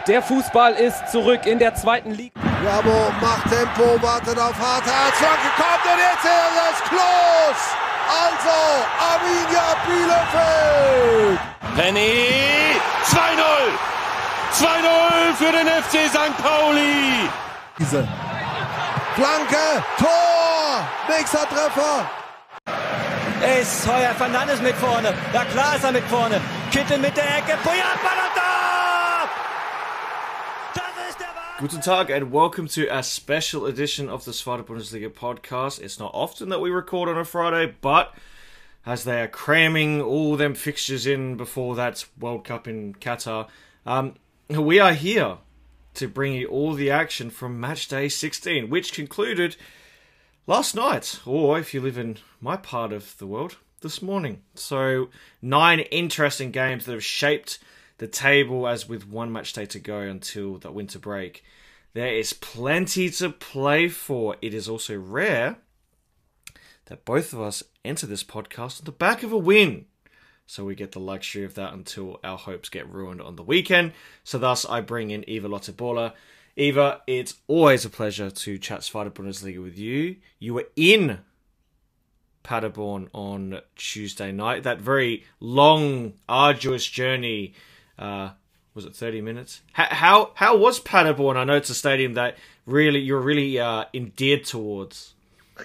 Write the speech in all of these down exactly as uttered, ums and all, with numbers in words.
Der Fußball ist zurück in der zweiten Liga. Jabo macht Tempo, wartet auf Harthardt, Flanke kommt und jetzt ist es Klos! Also, Arminia Bielefeld! Penny, zwei null! zwei null für den F C Sankt Pauli! Diese Flanke, Tor! Nächster Treffer! Ist Heuer Fernandes mit vorne, ja klar ist er mit vorne, Kittel mit der Ecke, Puyat, Ballon! Das ist der Wahl! Guten Tag and welcome to a special edition of the Zweite Bundesliga podcast. It's not often that we record on a Friday, but as they are cramming all them fixtures in before that World Cup in Qatar, um, we are here to bring you all the action from match day sixteen, which concluded last night, or if you live in my part of the world, this morning. So, nine interesting games that have shaped the table as with one match day to go until the winter break. There is plenty to play for. It is also rare that both of us enter this podcast on the back of a win. So we get the luxury of that until our hopes get ruined on the weekend. So thus I bring in Eva Lottebola. Eva, it's always a pleasure to chat Zweite Bundesliga with you. You were in Paderborn on Tuesday night. That very long, arduous journey. Uh, was it thirty minutes? How, how how was Paderborn? I know it's a stadium that really you're really uh, endeared towards.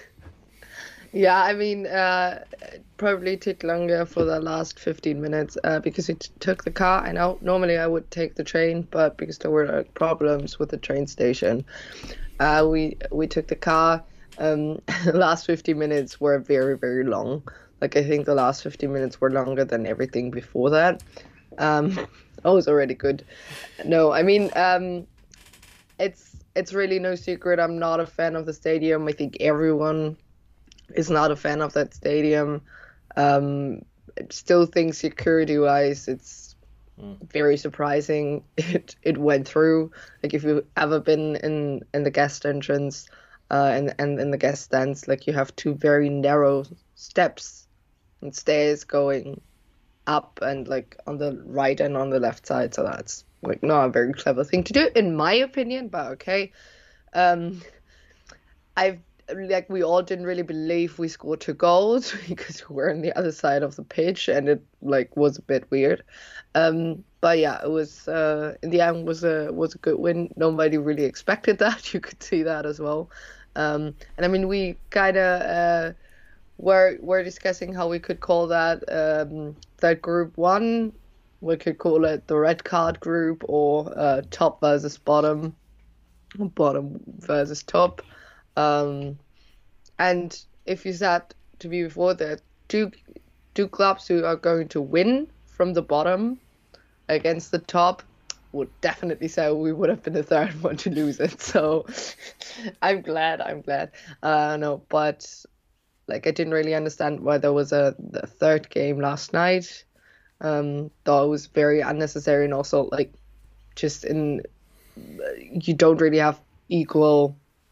Yeah, I mean, uh, it probably took longer for the last fifteen minutes uh, because it took the car. I know normally I would take the train, but because there were like, problems with the train station, uh, we we took the car. Um, the last fifteen minutes were very, very long. Like, I think the last fifteen minutes were longer than everything before that. Um, that was already good. No, I mean, um, it's it's really no secret. I'm not a fan of the stadium. I think everyone is not a fan of that stadium. Um, I still think security-wise, it's mm. very surprising. It it went through. Like, if you've ever been in, in the guest entrance uh, and, and in the guest stands, like, you have two very narrow steps and stairs going up and, like, on the right and on the left side. So that's, like, not a very clever thing to do, in my opinion, but okay. Um, I've Like, we all didn't really believe we scored two goals because we were on the other side of the pitch and it, like, was a bit weird. Um, but yeah, it was, uh, in the end, was a was a good win. Nobody really expected that. You could see that as well. Um, and I mean, we kind of uh, were, were discussing how we could call that, um, that group one. We could call it the red card group or uh, top versus bottom, bottom versus top. Um, and if you said to me before that two two clubs who are going to win from the bottom against the top, would definitely say we would have been the third one to lose it. So I'm glad, I'm glad. Uh, no, but like I didn't really understand why there was a the third game last night. Um, thought it was very unnecessary and also like just in you don't really have equal.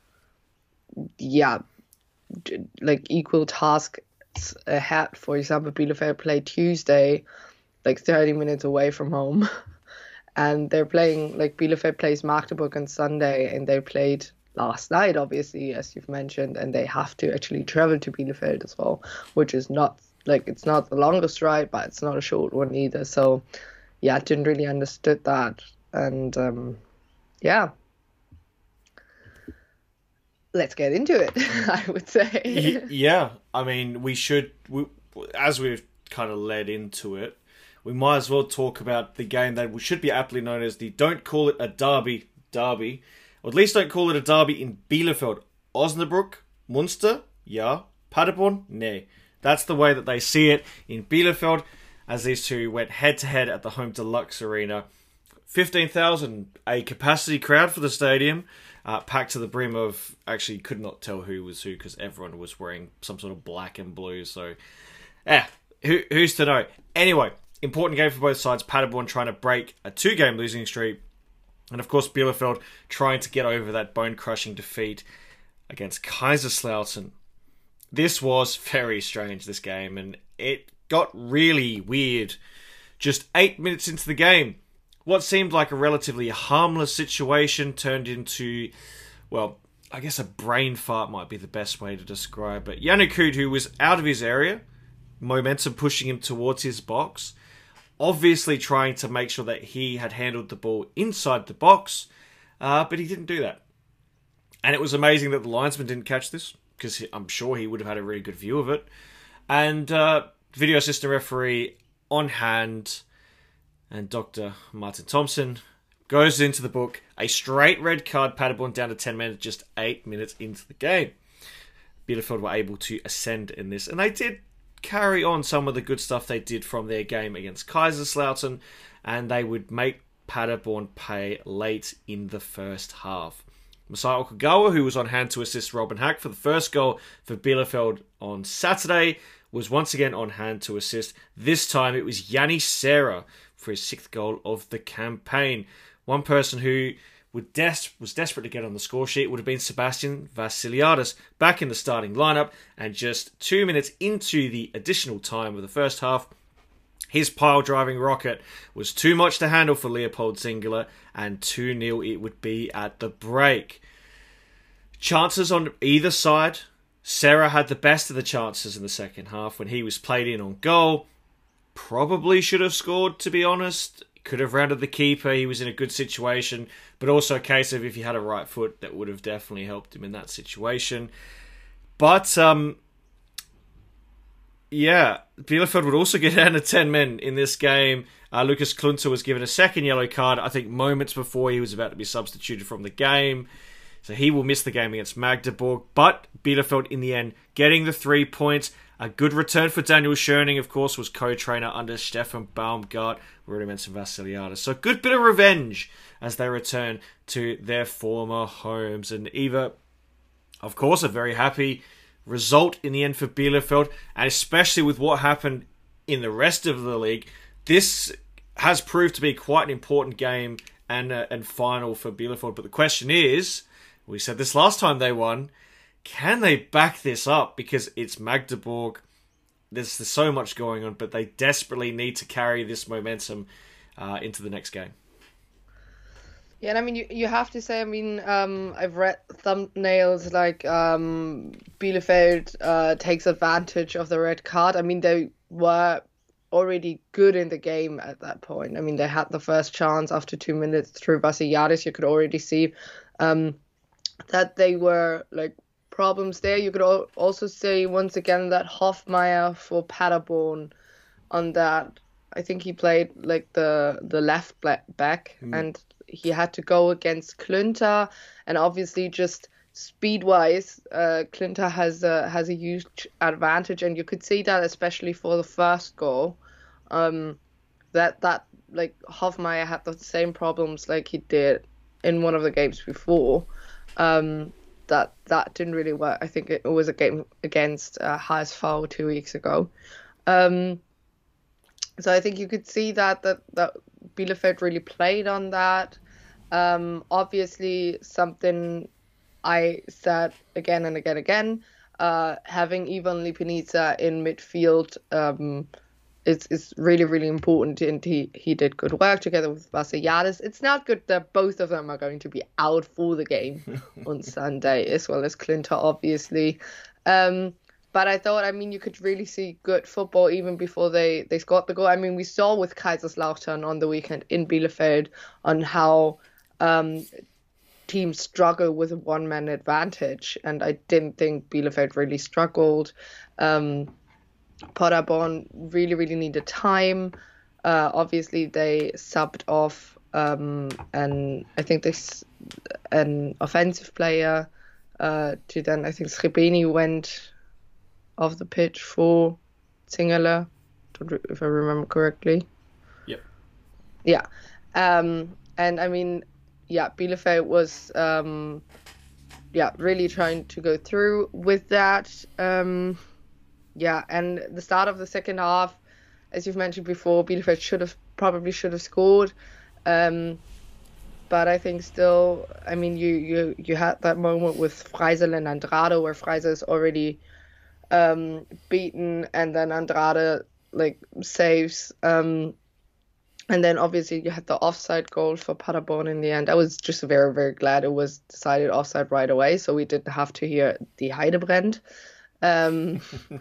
Yeah, like equal tasks ahead. For example, Bielefeld played Tuesday, like thirty minutes away from home, and they're playing like Bielefeld plays Magdeburg on Sunday, and they played last night, obviously, as you've mentioned, and they have to actually travel to Bielefeld as well, which is not like it's not the longest ride, but it's not a short one either. So, yeah, I didn't really understood that, and um, yeah. Let's get into it, I would say. Yeah, I mean, we should, we, as we've kind of led into it, we might as well talk about the game that should be aptly known as the don't call it a derby, derby, or at least don't call it a derby in Bielefeld. Osnabrück, Munster, yeah. Paderborn, nay. That's the way that they see it in Bielefeld, as these two went head-to-head at the home deluxe arena. fifteen thousand, a capacity crowd for the stadium. Uh, packed to the brim of, actually could not tell who was who because everyone was wearing some sort of black and blue. So, yeah, who, who's to know? Anyway, important game for both sides. Paderborn trying to break a two-game losing streak. And, of course, Bielefeld trying to get over that bone-crushing defeat against Kaiserslautern. This was very strange, this game, and it got really weird. Just eight minutes into the game, what seemed like a relatively harmless situation turned into, well, I guess a brain fart might be the best way to describe it. Yannick Hood, who was out of his area, momentum pushing him towards his box, obviously trying to make sure that he had handled the ball inside the box, uh, but he didn't do that. And it was amazing that the linesman didn't catch this, because I'm sure he would have had a really good view of it. And uh, video assistant referee on hand, and Doctor Martin Thompson goes into the book. A straight red card, Paderborn down to ten men, just eight minutes into the game. Bielefeld were able to ascend in this, and they did carry on some of the good stuff they did from their game against Kaiserslautern, and they would make Paderborn pay late in the first half. Masai Okugawa, who was on hand to assist Robin Hack for the first goal for Bielefeld on Saturday, was once again on hand to assist. This time it was Yanni Serra for his sixth goal of the campaign. One person who would des- was desperate to get on the score sheet would have been Sebastian Vassiliadis, back in the starting lineup, and just two minutes into the additional time of the first half, his pile-driving rocket was too much to handle for Leopold Zingerle, and two nil it would be at the break. Chances on either side. Serra had the best of the chances in the second half when he was played in on goal. Probably should have scored, to be honest. Could have rounded the keeper. He was in a good situation. But also a case of if he had a right foot, that would have definitely helped him in that situation. But, um... yeah, Bielefeld would also get down to ten men in this game. Uh, Lucas Klunter was given a second yellow card, I think moments before he was about to be substituted from the game. So he will miss the game against Magdeburg. But Bielefeld, in the end, getting the three points. A good return for Daniel Schoening, of course, was co-trainer under Stefan Baumgart. We already mentioned Vassiliadis. So a good bit of revenge as they return to their former homes. And Eva, of course, a very happy result in the end for Bielefeld, and especially with what happened in the rest of the league, this has proved to be quite an important game and uh, and final for Bielefeld. But the question is, we said this last time they won, can they back this up? Because it's Magdeburg, there's, there's so much going on, but they desperately need to carry this momentum uh, into the next game. Yeah, and I mean, you, you have to say, I mean, um, I've read thumbnails like um, Bielefeld uh, takes advantage of the red card. I mean, they were already good in the game at that point. I mean, they had the first chance after two minutes through Vassiliadis. You could already see um, that they were, like, problems there. You could al- also say, once again, that Hofmeier for Paderborn on that. I think he played, like, the, the left back, mm. and he had to go against Klünter, and obviously just speed-wise, uh, Klünter has a, has a huge advantage, and you could see that especially for the first goal, um, that, that like, Hofmeier had the same problems like he did in one of the games before, um, that that didn't really work. I think it was a game against uh, H S V two weeks ago. Um, so I think you could see that, that, that Bielefeld really played on that. Um, obviously, something I said again and again again, uh, having Ivan Lipinica in midfield um, is, is really, really important, and he, he did good work together with Vassiliadis. It's not good that both of them are going to be out for the game on Sunday, as well as Klünter, obviously. Um, But I thought, I mean, you could really see good football even before they, they scored the goal. I mean, we saw with Kaiserslautern on the weekend in Bielefeld on how um, teams struggle with a one-man advantage. And I didn't think Bielefeld really struggled. Um, Paderborn really, really needed time. Uh, obviously, they subbed off um, and I think this an offensive player uh, to then, I think Srebeni went off the pitch for Zingerle, if I remember correctly. Yep. Yeah. Um, and I mean, yeah, Bielefeld was, um, yeah, really trying to go through with that. Um, yeah, and the start of the second half, as you've mentioned before, Bielefeld should have, probably should have scored. Um, but I think still, I mean, you, you, you had that moment with Freisel and Andrade where Freisel is already um beaten, and then Andrade like saves um And then obviously you had the offside goal for Paderborn in the end. I was just very, very glad it was decided offside right away, so we didn't have to hear the Heidebrand. Um,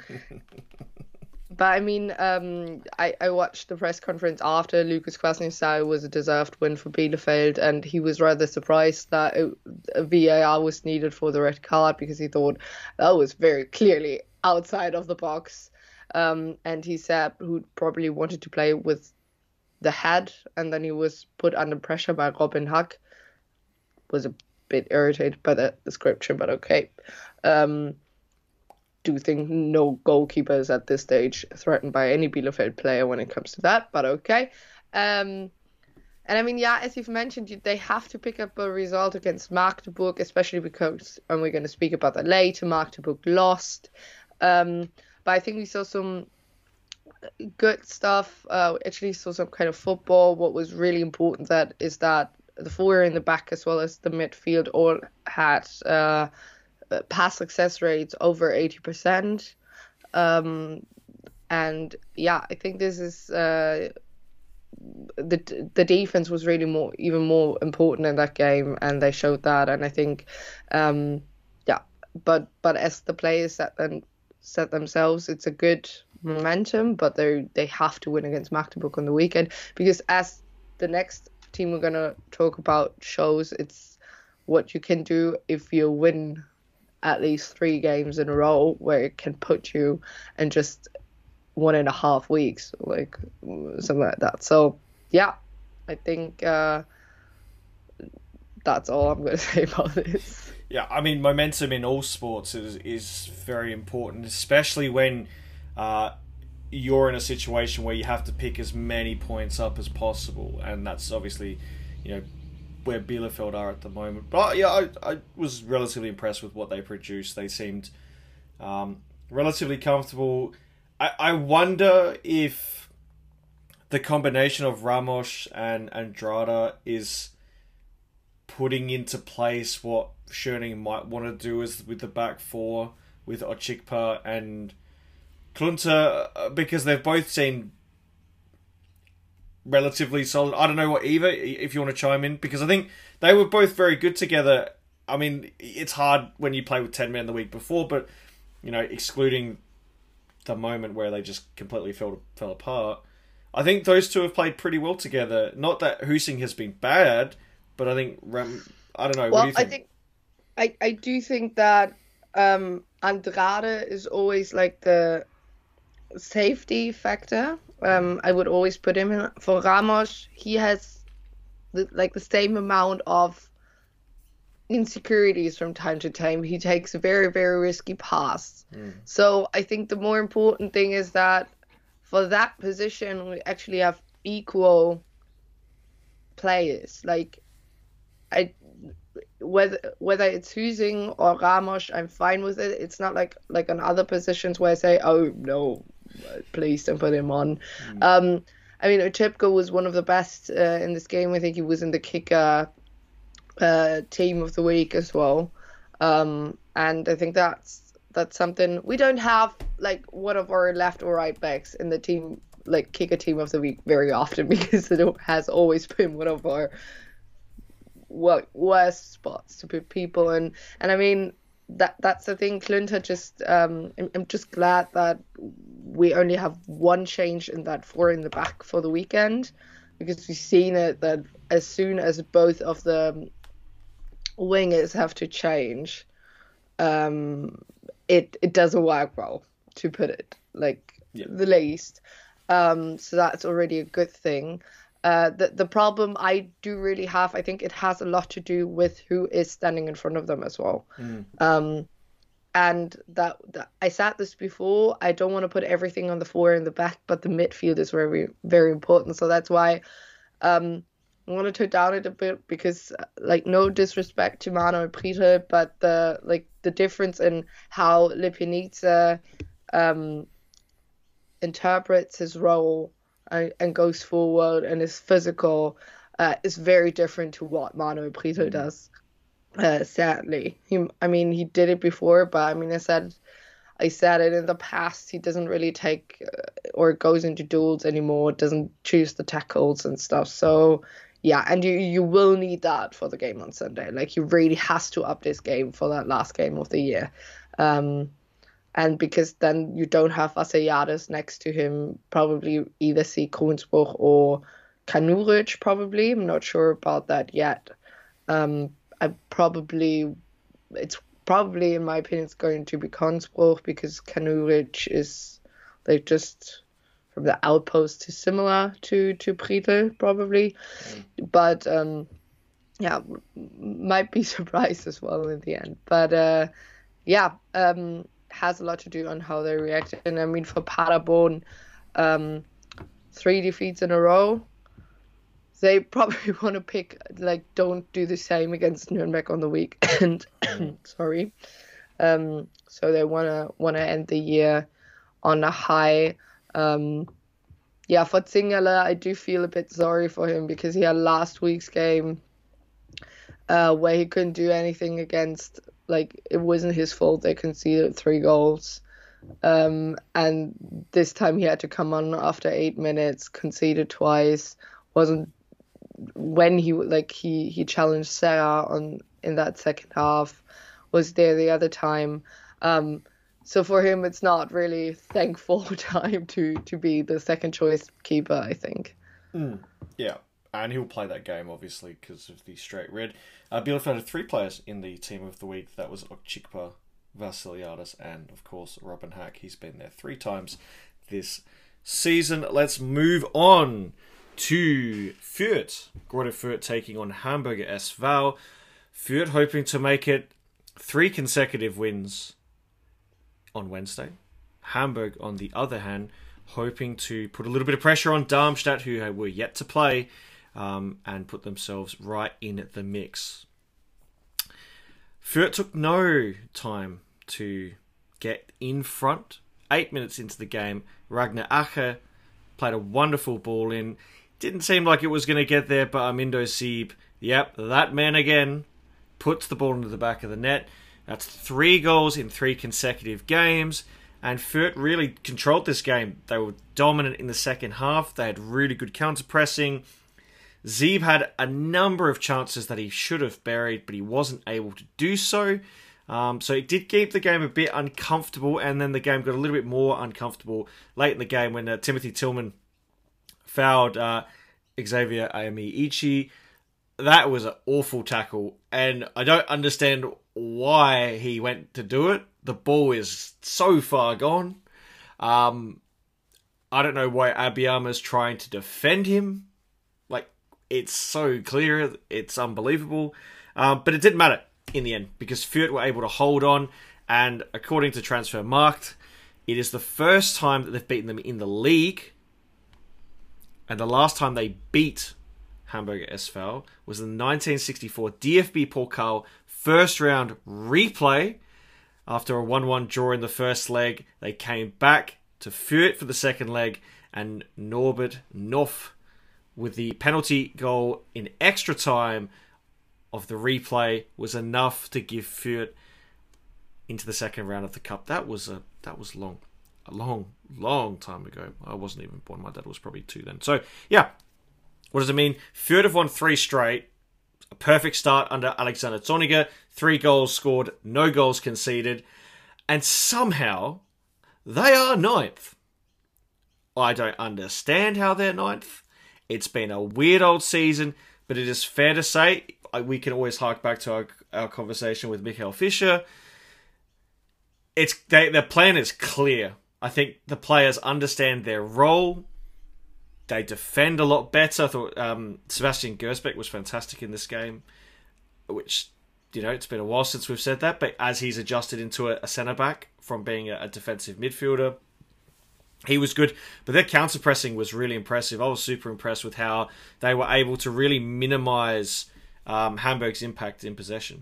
but I mean, um, I, I watched the press conference after. Lucas Kwasny said it was a deserved win for Bielefeld, and he was rather surprised that it, a V A R was needed for the red card, because he thought that was very clearly outside of the box. Um, and he said who probably wanted to play with the head, and then he was put under pressure by Robin Hack. Was a bit irritated by that description, but okay. Um, do think no goalkeepers at this stage threatened by any Bielefeld player when it comes to that, but okay. Um, and I mean, yeah, as you've mentioned, they have to pick up a result against Magdeburg, especially because, and we're going to speak about that later, Magdeburg lost. Um, but I think we saw some good stuff. Uh, actually saw some kind of football. What was really important that is that the forward in the back as well as the midfield all had uh, pass success rates over eighty percent. Um, and yeah, I think this is uh, the the defense was really more even more important in that game, and they showed that. And I think um, yeah, but but as the players set them set themselves, it's a good momentum, but they they have to win against Magdeburg on the weekend, because as the next team we're gonna talk about shows, it's what you can do if you win at least three games in a row, where it can put you in just one and a half weeks, like something like that. So yeah, I think uh, that's all I'm gonna say about this. Yeah, I mean, momentum in all sports is is very important, especially when Uh, you're in a situation where you have to pick as many points up as possible, and that's obviously, you know, where Bielefeld are at the moment. But yeah, I, I was relatively impressed with what they produced. They seemed um, relatively comfortable. I, I wonder if the combination of Ramos and Andrada is putting into place what Schöning might want to do is with the back four, with Ochikpa and Klunter, because they've both seemed relatively solid. I don't know what Eva, if you want to chime in, because I think they were both very good together. I mean, it's hard when you play with ten men the week before, but, you know, excluding the moment where they just completely fell fell apart, I think those two have played pretty well together. Not that Husing has been bad, but I think Ram, I don't know. Well, what do you think? I think I I do think that um, Andrade is always like the safety factor. Um, I would always put him in. For Ramos, he has the, like the same amount of insecurities from time to time. He takes a very, very risky pass. Mm. So I think the more important thing is that for that position, we actually have equal players. Like, I whether whether it's Husing or Ramos, I'm fine with it. It's not like like on other positions where I say, oh no, please don't put him on. Mm. Um, I mean, Ochipka was one of the best uh, in this game. I think he was in the kicker uh, team of the week as well. Um, and I think that's that's something we don't have, like one of our left or right backs in the team, like kicker team of the week very often, because it has always been one of our well, worst spots to put people in. And I mean, that that's the thing. Klunter just, um, I'm, I'm just glad that we only have one change in that four in the back for the weekend, because we've seen it that as soon as both of the wingers have to change, um, it it doesn't work well, to put it like yeah. the least. Um, so that's already a good thing. Uh, the the problem I do really have, I think it has a lot to do with who is standing in front of them as well. Mm. Um, and that, that I said this before, I don't want to put everything on the four in the back, but the midfield is very, very important. So that's why um, I want to tone down it a bit, because like no disrespect to Manuel Pritel, but the like the difference in how Lipinitsa um, interprets his role and, and goes forward and is physical uh, is very different to what Manuel Pritel does. Uh, sadly, he, I mean, he did it before, but I mean, I said, I said it in the past. He doesn't really take uh, or goes into duels anymore, doesn't choose the tackles and stuff. So yeah, and you you will need that for the game on Sunday. Like, he really has to up this game for that last game of the year. Um, and because then you don't have Vassiliadis next to him, probably either see Koensbrough or Kanuric probably. I'm not sure about that yet. Um, I probably, it's probably, in my opinion, it's going to be Koensbrough, because Kanuric is like just from the outpost too similar to, to Prietl, probably. Mm. But um, yeah, might be surprised as well in the end. But uh, yeah, um, has a lot to do on how they react. And I mean, for Paderborn, um, three defeats in a row, they probably want to pick, like, don't do the same against Nuremberg on the weekend. Sorry. Um, so they want to want to end the year on a high. Um, yeah, for Zingala, I do feel a bit sorry for him, because he had last week's game uh, where he couldn't do anything against, like, it wasn't his fault they conceded three goals. Um, and this time he had to come on after eight minutes, conceded twice, wasn't when he like he he challenged Serra on in that second half, was there the other time. Um, so for him, it's not really thankful time to to be the second choice keeper, I think. Mm, yeah, and he'll play that game obviously because of the straight red. Uh, Bielefeld had three players in the team of the week. That was Okchikpa, Vassiliadis, and of course Robin Hack. He's been there three times this season. Let's move on to Fürth. Greuther Fürth taking on Hamburger S V. Fürth hoping to make it three consecutive wins on Wednesday. Hamburg, on the other hand, hoping to put a little bit of pressure on Darmstadt, who were yet to play, um, and put themselves right in the mix. Fürth took no time to get in front. Eight minutes into the game, Ragnar Ache played a wonderful ball in. Didn't seem like it was going to get there, but Armindo Sieb, yep, that man again, puts the ball into the back of the net. That's three goals in three consecutive games, and Fürth really controlled this game. They were dominant in the second half. They had really good counter-pressing. Sieb had a number of chances that he should have buried, but he wasn't able to do so. Um, so it did keep the game a bit uncomfortable, and then the game got a little bit more uncomfortable late in the game when uh, Timothy Tillman fouled uh, Xavier Ayemi-Ichi. That was an awful tackle, and I don't understand why he went to do it. The ball is so far gone. Um, I don't know why Abiyama's trying to defend him. Like, it's so clear, it's unbelievable. Um, but it didn't matter in the end, because Fürth were able to hold on, and according to Transfermarkt, it is the first time that they've beaten them in the league, and the last time they beat Hamburger S V was the nineteen sixty-four D F B Pokal first round replay. After a one one draw in the first leg, they came back to Fürth for the second leg, and Norbert Noff, with the penalty goal in extra time of the replay, was enough to give Fürth into the second round of the cup. That was a that was long, a long, long time ago. I wasn't even born. My dad was probably two then. So yeah, what does it mean? Fürth have won three straight. A perfect start under Alexander Zorniger. Three goals scored, no goals conceded, and somehow they are ninth. I don't understand how they're ninth. It's been a weird old season, but it is fair to say, we can always hark back to our, our conversation with Michael Fischer. It's they, their plan is clear. I think the players understand their role. They defend a lot better. I thought um, Sebastian Gersbeck was fantastic in this game, which, you know, it's been a while since we've said that, but as he's adjusted into a, a centre-back from being a, a defensive midfielder, he was good. But their counter-pressing was really impressive. I was super impressed with how they were able to really minimise um, Hamburg's impact in possession.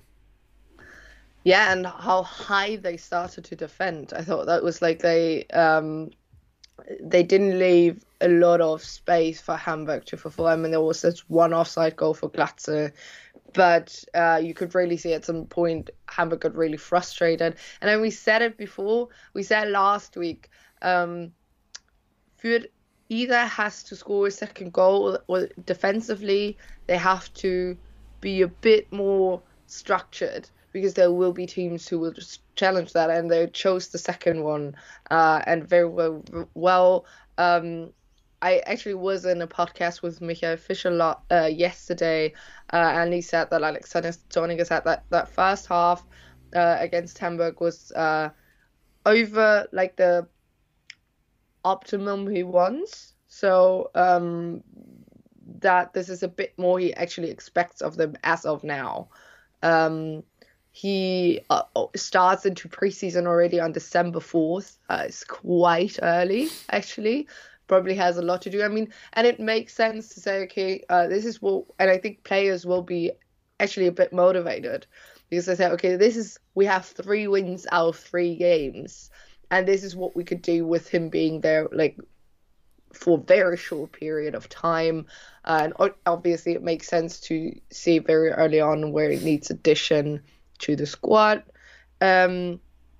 Yeah, and how high they started to defend. I thought that was like they um, they didn't leave a lot of space for Hamburg to fulfill. I mean, there was this one offside goal for Glatze, but uh, you could really see at some point Hamburg got really frustrated. And then we said it before, we said last week, um, Fürth either has to score a second goal, or, or defensively they have to be a bit more structured, because there will be teams who will just challenge that, and they chose the second one uh, and very well. well um, I actually was in a podcast with Michael Fischer lot, uh, yesterday, uh, and he said that Alexander Zorniger said that that first half uh, against Hamburg was uh, over like the optimum he wants. So um, that this is a bit more he actually expects of them as of now. Um, he uh, starts into preseason already on December fourth. Uh, it's quite early, actually. Probably has a lot to do. I mean, and it makes sense to say, okay, uh, this is what, and I think players will be actually a bit motivated, because they say, okay, this is, we have three wins out of three games, and this is what we could do with him being there, like, for a very short period of time. Uh, and obviously it makes sense to see very early on where it needs addition to the squad. Um,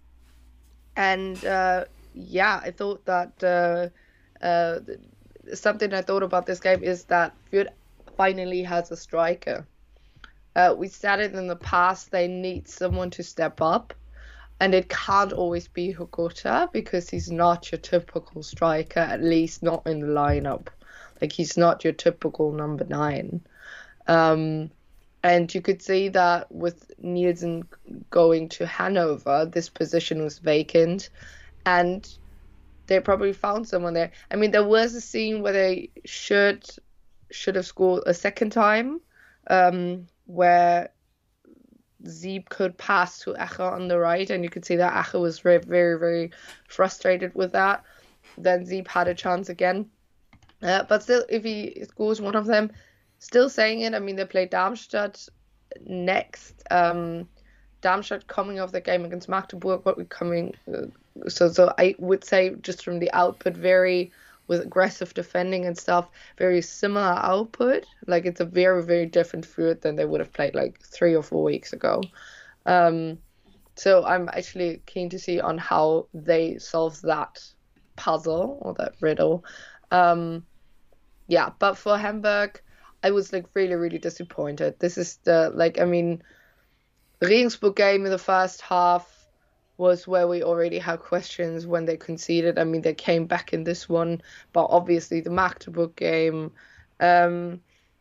and uh, yeah, I thought that uh, uh, something I thought about this game is that Fürth finally has a striker. Uh, we said it in the past, they need someone to step up. And it can't always be Hogota, because he's not your typical striker, at least not in the lineup. Like, he's not your typical number nine. Um, and you could see that with Nielsen going to Hanover, this position was vacant. And they probably found someone there. I mean, there was a scene where they should should have scored a second time, um, where Sieb could pass to Ache on the right, and you could see that Ache was very, very, very frustrated with that. Then Sieb had a chance again. Uh, but still, if he scores one of them, still saying it, I mean, they play Darmstadt next. Um, Darmstadt coming off the game against Magdeburg, but we're coming... Uh, so, so I would say, just from the output, very... with aggressive defending and stuff, very similar output. Like, it's a very, very different Fürth than they would have played like three or four weeks ago. Um, so I'm actually keen to see on how they solve that puzzle or that riddle. Um, yeah, but for Hamburg, I was like really, really disappointed. This is the, like, I mean, the Regensburg game in the first half was where we already had questions when they conceded. I mean, they came back in this one, but obviously the Magdeburg game, um,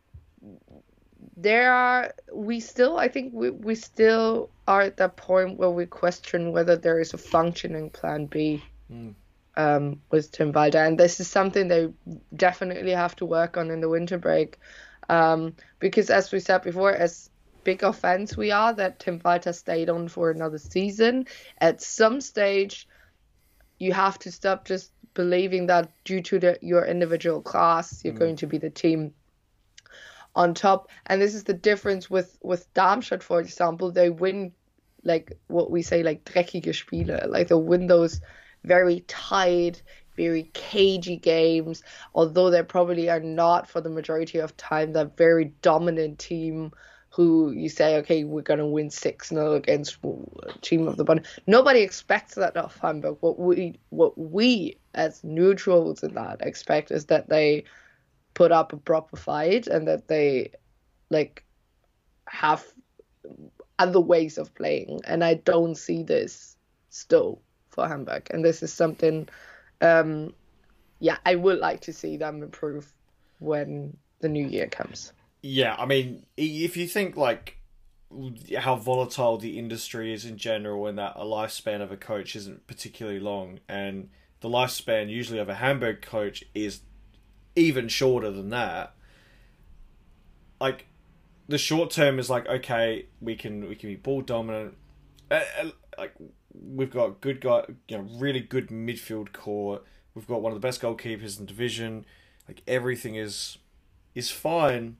there are, we still, I think we, we still are at that point where we question whether there is a functioning plan B mm. um, with Tim Walter. And this is something they definitely have to work on in the winter break. Um, because as we said before, as big offense we are that Tim Walter stayed on for another season, at some stage you have to stop just believing that due to the, your individual class you're mm. going to be the team on top. And this is the difference with with Darmstadt, for example. They win, like what we say, like dreckige Spiele, like they win those very tight, very cagey games, although they probably are not for the majority of time that very dominant team who you say, okay, we're going to win six nil against a team of the bottom. Nobody expects that of Hamburg. What we, what we as neutrals in that expect is that they put up a proper fight and that they, like, have other ways of playing. And I don't see this still for Hamburg. And this is something, um, yeah, I would like to see them improve when the new year comes. Yeah, I mean, if you think, like, how volatile the industry is in general and that a lifespan of a coach isn't particularly long, and the lifespan usually of a Hamburg coach is even shorter than that, like, the short term is like, okay, we can we can be ball dominant, uh, like, we've got good guy, you know, really good midfield core, we've got one of the best goalkeepers in the division, like, everything is is fine.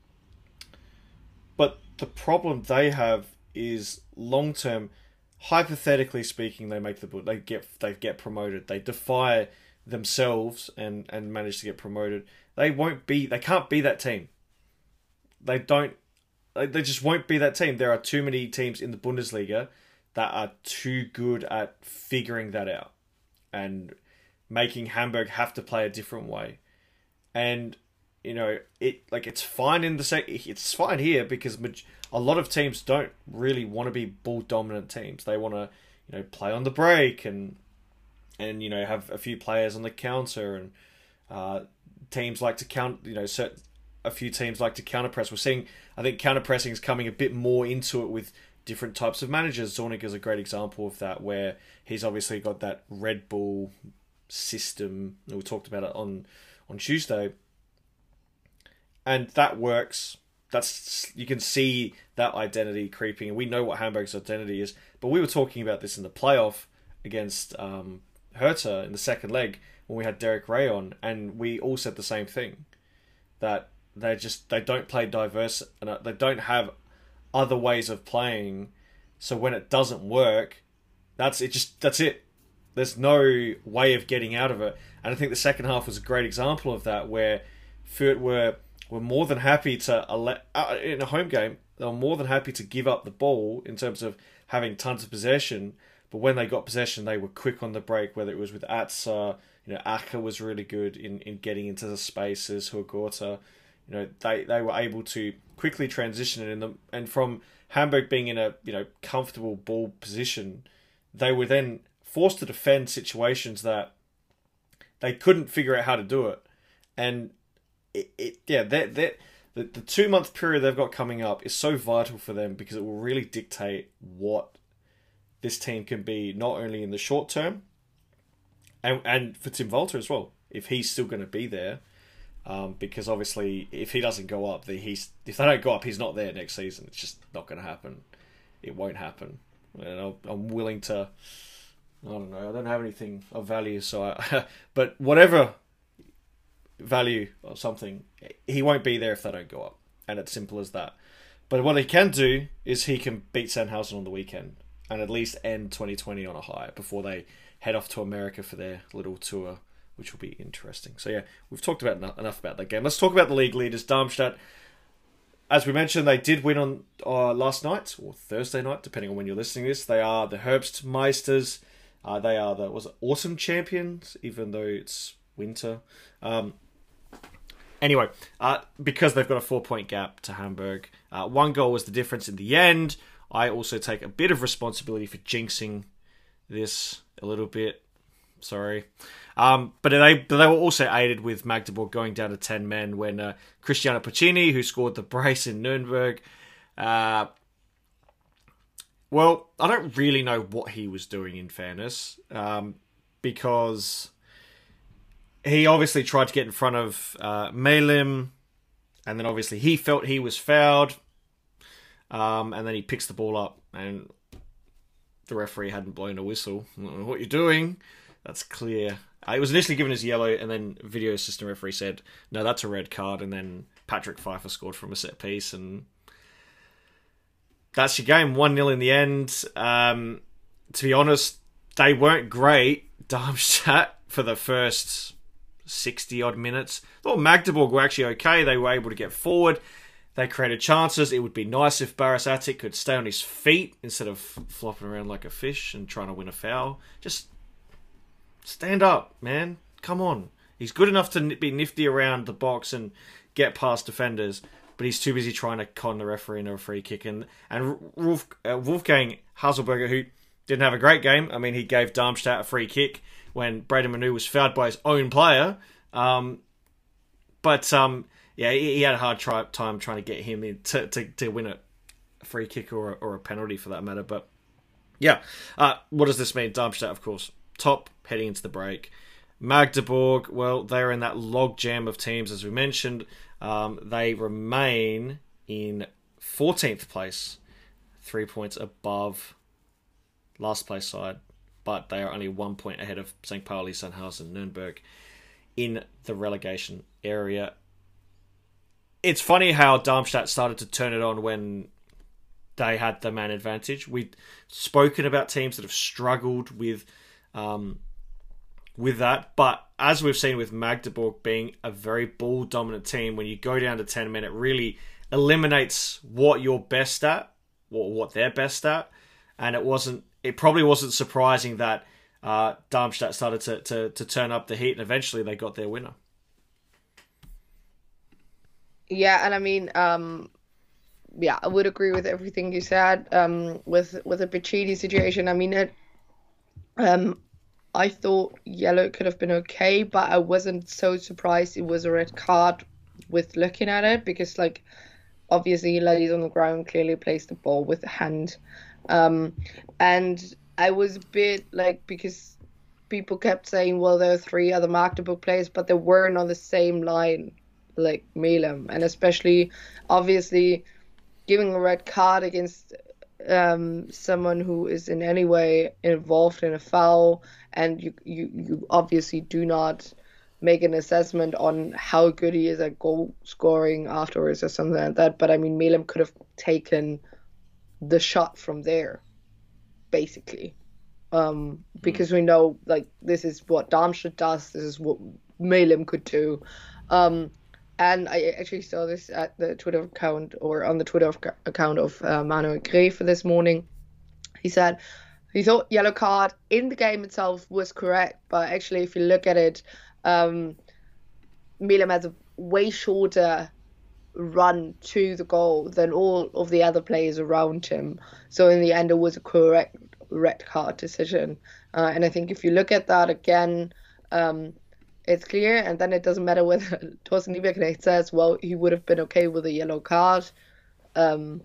But the problem they have is long term. Hypothetically speaking, they make the they get they get promoted. They defy themselves and, and manage to get promoted. They won't be. They can't be that team. They don't. They, they just won't be that team. There are too many teams in the Bundesliga that are too good at figuring that out and making Hamburg have to play a different way. And, you know, it like it's fine in the sec- it's fine here because a lot of teams don't really want to be ball dominant teams. They want to, you know, play on the break and and you know have a few players on the counter, and uh, teams like to count. You know, certain, a few teams like to counter press. We're seeing, I think, counter pressing is coming a bit more into it with different types of managers. Zornig is a great example of that, where he's obviously got that Red Bull system. We talked about it on on Tuesday, and that works. That's, you can see that identity creeping, and we know what Hamburg's identity is. But we were talking about this in the playoff against um, Hertha in the second leg when we had Derek Ray on, and we all said the same thing, that they just they don't play diverse, and they don't have other ways of playing. So when it doesn't work, that's it. Just that's it. There's no way of getting out of it. And I think the second half was a great example of that, where Fürth were were more than happy to uh, in a home game. They were more than happy to give up the ball in terms of having tons of possession. But when they got possession, they were quick on the break. Whether it was with Atza, you know, Acker was really good in, in getting into the spaces. Hurgorta, you know, they, they were able to quickly transition it in them. And from Hamburg being in a you know comfortable ball position, they were then forced to defend situations that they couldn't figure out how to do it. And it, it yeah, that that the, the two month period they've got coming up is so vital for them, because it will really dictate what this team can be, not only in the short term, and and for Tim Walter as well, if he's still going to be there. Um, because obviously, if he doesn't go up, the, he's if they don't go up, he's not there next season. It's just not going to happen. It won't happen. And I'll, I'm willing to. I don't know. I don't have anything of value, so I, but whatever value or something, he won't be there if they don't go up, and it's simple as that. But what he can do is he can beat Sandhausen on the weekend and at least end twenty twenty on a high before they head off to America for their little tour, which will be interesting. So yeah, we've talked about enough, enough about that game. Let's talk about the league leaders, Darmstadt. As we mentioned, they did win on uh, last night, or Thursday night, depending on when you're listening to this. They are the Herbstmeisters. Uh, they are the was it autumn champions, even though it's winter. Um, anyway, uh, because they've got a four-point gap to Hamburg. Uh, one goal was the difference in the end. I also take a bit of responsibility for jinxing this a little bit. Sorry. Um, but they but they were also aided with Magdeburg going down to ten men when uh, Cristiano Pacini, who scored the brace in Nuremberg, uh, well, I don't really know what he was doing, in fairness, um, because he obviously tried to get in front of uh, Melim, and then obviously he felt he was fouled, um, and then he picks the ball up, and the referee hadn't blown a whistle. I don't know what you're doing. That's clear. Uh, it was initially given as yellow, and then video assistant referee said, no, that's a red card, and then Patrick Pfeiffer scored from a set piece, and that's your game. one nil in the end. Um, to be honest, they weren't great, Darmstadt, for the first sixty-odd minutes. I thought Magdeburg were actually okay. They were able to get forward. They created chances. It would be nice if Baris Atik could stay on his feet instead of flopping around like a fish and trying to win a foul. Just stand up, man. Come on. He's good enough to be nifty around the box and get past defenders, but he's too busy trying to con the referee into a free kick. And, and Wolf, uh, Wolfgang Haselberger, who didn't have a great game, I mean, he gave Darmstadt a free kick when Braden Manu was fouled by his own player. Um, but, um, yeah, he, he had a hard try, time trying to get him in to, to, to win a free kick or, or a penalty for that matter. But, yeah, uh, what does this mean? Darmstadt, of course, top heading into the break. Magdeburg, well, they're in that log jam of teams, as we mentioned. Um, they remain in fourteenth place, three points above last place side, but they are only one point ahead of Sankt Pauli, Sandhausen, Nuremberg in the relegation area. It's funny how Darmstadt started to turn it on when they had the man advantage. We'd spoken about teams that have struggled with um, with that, but as we've seen with Magdeburg being a very ball-dominant team, when you go down to ten men, it really eliminates what you're best at, or what they're best at, and it wasn't. It probably wasn't surprising that uh, Darmstadt started to, to, to turn up the heat, and eventually they got their winner. Yeah, and I mean, um, yeah, I would agree with everything you said. Um, with with the Bacchidi situation, I mean, it, um, I thought yellow could have been okay, but I wasn't so surprised it was a red card with looking at it, because, like, obviously he lays on the ground, clearly plays the ball with the hand. Um, and I was a bit, like, because people kept saying, well, there are three other Magdeburg players, but they weren't on the same line, like Melem. And especially, obviously, giving a red card against um, someone who is in any way involved in a foul, and you, you, you obviously do not make an assessment on how good he is at goal scoring afterwards or something like that. But I mean, Melem could have taken the shot from there, basically. Um, because mm. we know, like, this is what Darmstadt does, this is what Melem could do. Um, and I actually saw this at the Twitter account, or on the Twitter account of uh, Manuel Gräfe this morning. He said he thought yellow card in the game itself was correct, but actually if you look at it, um, Melem has a way shorter run to the goal than all of the other players around him. So in the end, it was a correct red card decision. Uh, and I think if you look at that again, um, it's clear. And then it doesn't matter whether Thorsten Lieberknecht says, well, he would have been okay with a yellow card. Um,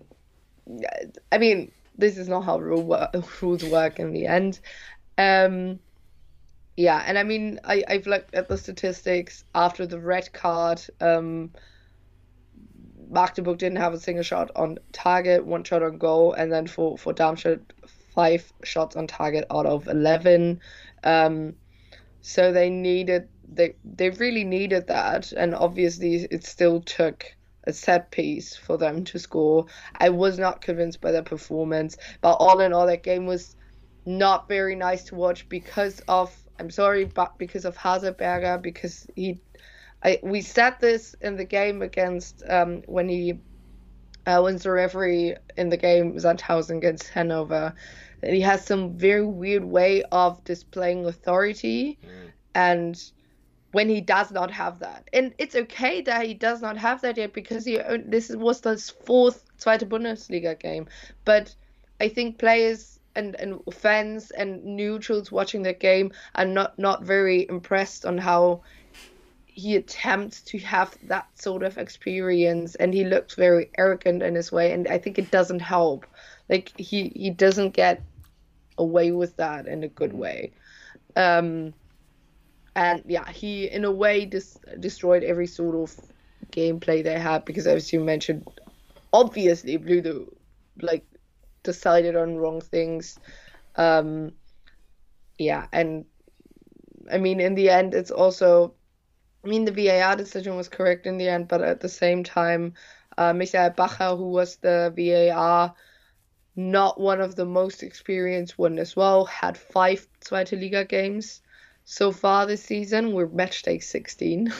I mean, this is not how rules work in the end. Um, yeah, and I mean, I, I've looked at the statistics after the red card. Um, Magdeburg didn't have a single shot on target, one shot on goal, and then for, for Darmstadt, five shots on target out of eleven. Um, so they needed, they they really needed that, and obviously it still took a set piece for them to score. I was not convinced by their performance, but all in all, that game was not very nice to watch because of, I'm sorry, but because of Haselberger, because he, I we said this in the game against, um, when he, uh, was the referee in the game Sandhausen against Hanover, that he has some very weird way of displaying authority, mm. and when he does not have that. And it's okay that he does not have that yet, because he this was his fourth Zweite Bundesliga game. But I think players and, and fans and neutrals watching that game are not, not very impressed on how he attempts to have that sort of experience, and he looks very arrogant in his way, and I think it doesn't help. Like, he, he doesn't get away with that in a good way. Um, and yeah, he in a way dis- destroyed every sort of gameplay they had, because as you mentioned, obviously Blue the, like decided on wrong things. Um, yeah, and I mean, in the end, it's also, I mean, the V A R decision was correct in the end, but at the same time, uh, Michael Bacher, who was the V A R, not one of the most experienced one as well, had five Zweite Liga games so far this season. We're match day sixteen.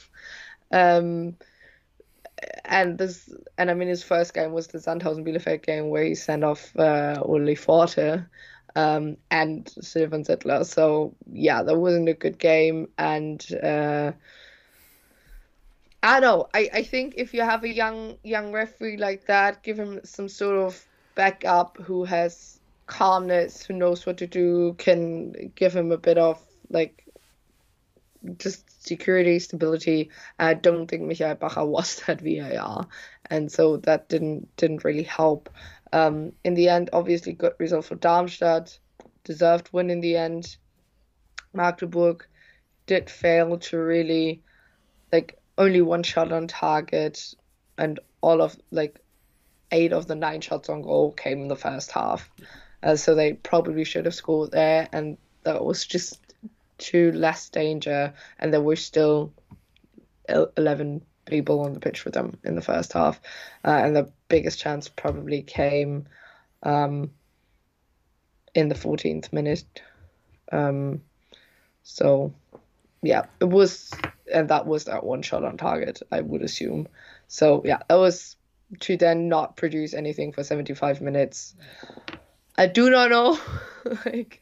um, and this, and I mean, his first game was the Sandhausen Bielefeld game where he sent off uh, Uli Forte um, and Sylvan Zittler. So yeah, that wasn't a good game. And uh, I don't know. I, I think if you have a young young referee like that, give him some sort of backup who has calmness, who knows what to do, can give him a bit of like just security, stability. I don't think Michael Bacher was that V A R, and so that didn't didn't really help. Um, in the end, obviously, good result for Darmstadt, deserved win in the end. Magdeburg did fail to really, like, only one shot on target, and all of like eight of the nine shots on goal came in the first half. Uh, so they probably should have scored there, and that was just too less danger, and there were still eleven people on the pitch for them in the first half. Uh, and the biggest chance probably came um, in the fourteenth minute. Um, so, yeah, it was, and that was that one shot on target, I would assume. So, yeah, that was to then not produce anything for seventy-five minutes. I do not know like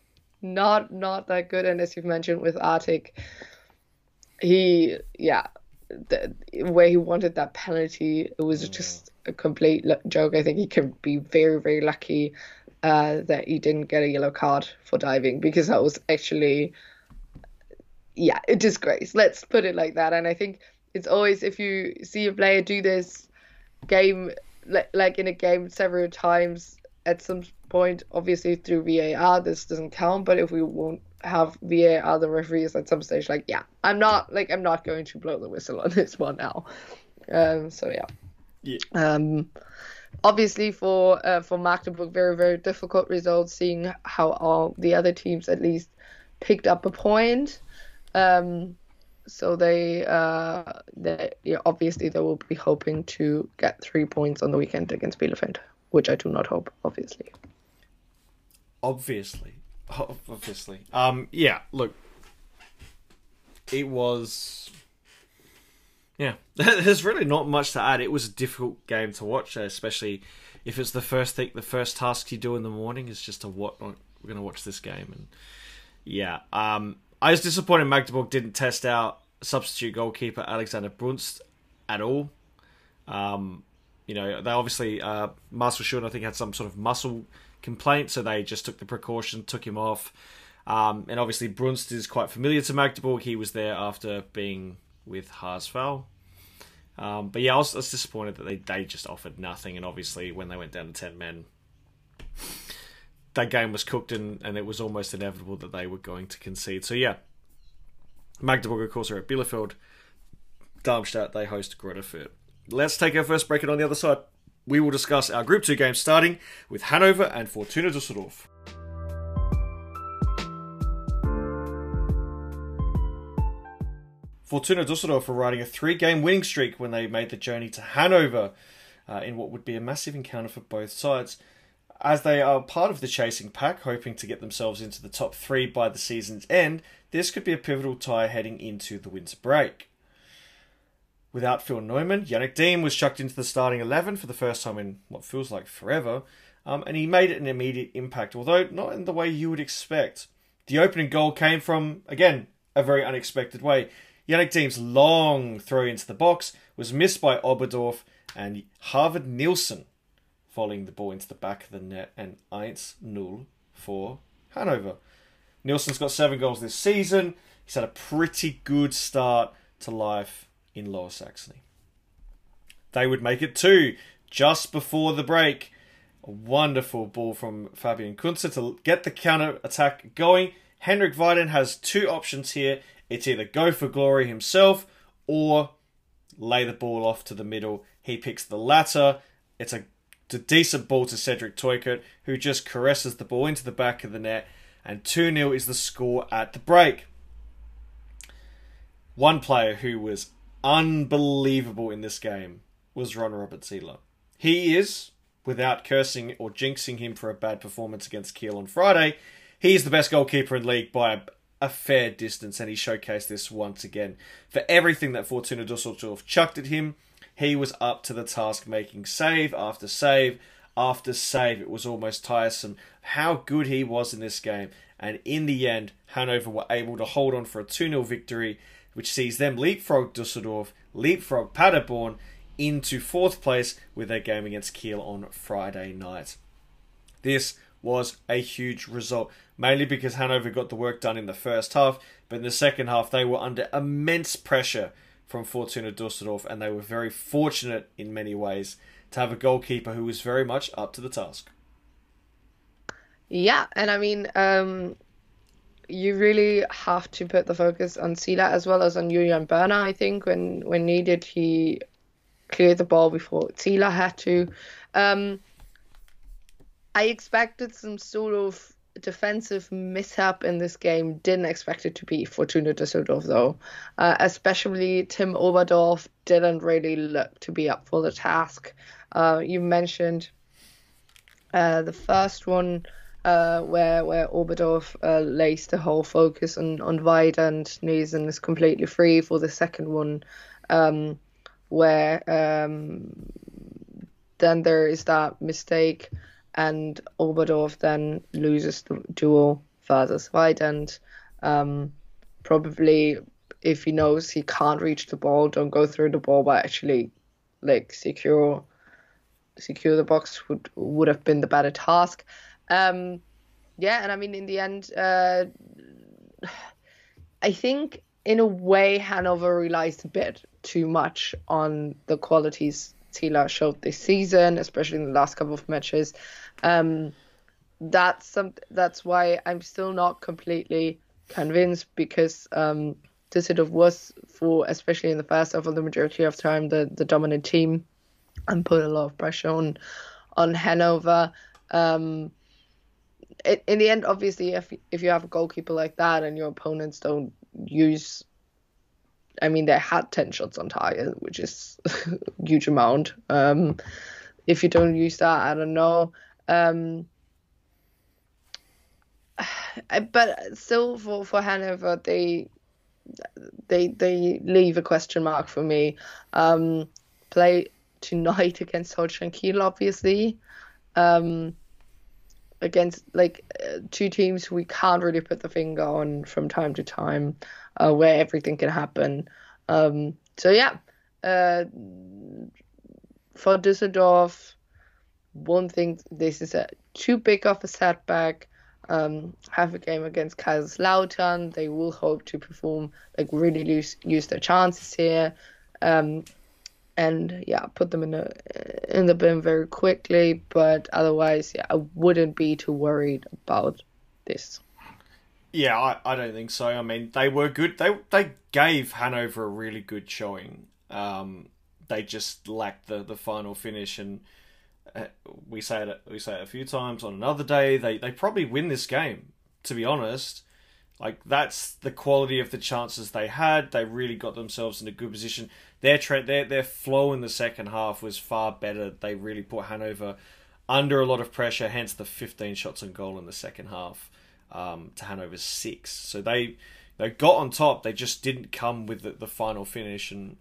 not not that good. And as you've mentioned with Arctic, he yeah, the way he wanted that penalty, it was just a complete joke. I think he can be very very lucky uh, that he didn't get a yellow card for diving, because that was actually yeah a disgrace. Let's put it like that. And I think it's always, if you see a player do this game like in a game several times, at some point, obviously through V A R, this doesn't count. But if we won't have V A R, the referee is at some stage like, yeah, I'm not like I'm not going to blow the whistle on this one now. Um, so yeah. Yeah. Um, obviously for uh, for Magdeburg, very very difficult results. Seeing how all the other teams at least picked up a point. Um, so they uh they yeah, obviously they will be hoping to get three points on the weekend against Bielefeld, which I do not hope, obviously. Obviously. Obviously. Um, yeah, look. It was... Yeah, there's really not much to add. It was a difficult game to watch, especially if it's the first thing, the first task you do in the morning is just to what we're going to watch this game. And yeah, um, I was disappointed Magdeburg didn't test out substitute goalkeeper Alexander Brunst at all. Um, You know, they obviously, uh, Marcel Schulden, I think, had some sort of muscle complaint, so they just took the precaution, took him off. Um, and obviously, Brunst is quite familiar to Magdeburg. He was there after being with Haasfall. Um, but yeah, I was, I was disappointed that they, they just offered nothing. And obviously, when they went down to ten men, that game was cooked, and, and it was almost inevitable that they were going to concede. So yeah, Magdeburg, of course, are at Bielefeld. Darmstadt, they host Greuther Fürth. Let's take our first break, and on the other side, we will discuss our Group two games, starting with Hannover and Fortuna Düsseldorf. Fortuna Düsseldorf were riding a three-game winning streak when they made the journey to Hanover uh, in what would be a massive encounter for both sides, as they are part of the chasing pack, hoping to get themselves into the top three by the season's end. This could be a pivotal tie heading into the winter break. Without Phil Neumann, Yannick Diem was chucked into the starting eleven for the first time in what feels like forever, um, and he made an immediate impact, although not in the way you would expect. The opening goal came from, again, a very unexpected way. Yannick Diem's long throw into the box was missed by Oberdorf and Harvard Nielsen, volleying the ball into the back of the net, and one nil for Hanover. Nielsen's got seven goals this season. He's had a pretty good start to life in Lower Saxony. They would make it two just before the break. A wonderful ball from Fabian Kunze to get the counter-attack going. Henrik Weiden has two options here. It's either go for glory himself or lay the ball off to the middle. He picks the latter. It's a, a decent ball to Cedric Teukert, who just caresses the ball into the back of the net, and two nil is the score at the break. One player who was unbelievable in this game was Ron Robert Zieler. He is, without cursing or jinxing him for a bad performance against Kiel on Friday, he's the best goalkeeper in the league by a, a fair distance, and he showcased this once again. For everything that Fortuna Düsseldorf chucked at him, he was up to the task, making save after save after save. It was almost tiresome how good he was in this game, and in the end, Hanover were able to hold on for a two nil victory, which sees them leapfrog Düsseldorf, leapfrog Paderborn into fourth place with their game against Kiel on Friday night. This was a huge result, mainly because Hanover got the work done in the first half, but in the second half they were under immense pressure from Fortuna Düsseldorf, and they were very fortunate in many ways to have a goalkeeper who was very much up to the task. Yeah, and I mean, um, you really have to put the focus on Zieler as well as on Julian Berner. I think when, when needed, he cleared the ball before Zieler had to. Um, I expected some sort of defensive mishap in this game. Didn't expect it to be Fortuna Düsseldorf though. Uh, especially Tim Oberdorf didn't really look to be up for the task. Uh, you mentioned uh, the first one, Uh, where where Oberdorf uh, lays the whole focus on, on Weid, and Nielsen is completely free for the second one, um, where um, then there is that mistake and Oberdorf then loses the duel versus Weidand. Um, probably if he knows he can't reach the ball, don't go through the ball, but actually like secure secure the box would would have been the better task. Um, yeah, and I mean in the end, uh, I think in a way Hanover relies a bit too much on the qualities Thiele showed this season, especially in the last couple of matches. Um, that's some. That's why I'm still not completely convinced, because um, Düsseldorf was, for especially in the first half of the majority of time, the, the dominant team and put a lot of pressure on on Hanover. Um, it, in the end, obviously, if if you have a goalkeeper like that and your opponents don't use, I mean, they had ten shots on target, which is a huge amount. Um, if you don't use that, I don't know. Um, but still, for, for Hanover, they they they leave a question mark for me. Um, play tonight against Holstein Kiel, obviously. Um, against like uh, two teams we can't really put the finger on from time to time, uh, where everything can happen. Um, so yeah, uh, for Düsseldorf, one thing, this is a too big of a setback. Um, have a game against Kaiserslautern. They will hope to perform, like really use, use their chances here. Um, and yeah, put them in the in the bin very quickly. But otherwise, yeah, I wouldn't be too worried about this. Yeah, I, I don't think so. I mean, they were good. They they gave Hanover a really good showing. Um, they just lacked the, the final finish, and uh, we say it we say it a few times. On another day, they they probably win this game. To be honest, like that's the quality of the chances they had. They really got themselves in a good position. Their tra- their their flow in the second half was far better. They really put Hanover under a lot of pressure. Hence the fifteen shots on goal in the second half. Um, to Hanover's six, so they they got on top. They just didn't come with the, the final finish, and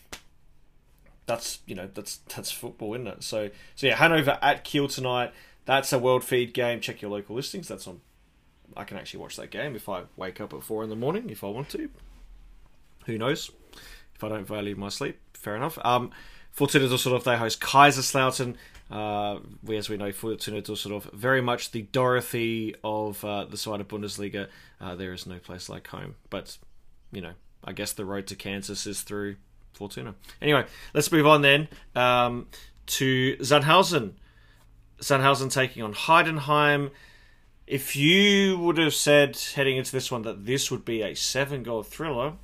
that's you know that's that's football, isn't it? So so yeah, Hanover at Kiel tonight. That's a World Feed game. Check your local listings. That's on. I can actually watch that game if I wake up at four in the morning if I want to. Who knows? If I don't value my sleep, fair enough. Um, Fortuna Düsseldorf, they host Kaiserslautern. Uh, we, as we know, Fortuna Düsseldorf, very much the Dorothy of uh, the Zweite Bundesliga. Uh, there is no place like home. But, you know, I guess the road to Kansas is through Fortuna. Anyway, let's move on then um, to Sandhausen. Sandhausen taking on Heidenheim. If you would have said heading into this one that this would be a seven-goal thriller,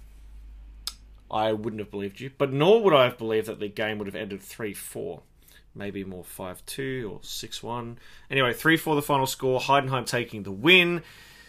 I wouldn't have believed you. But nor would I have believed that the game would have ended three four. Maybe more five two or six one. Anyway, three four the final score. Heidenheim taking the win.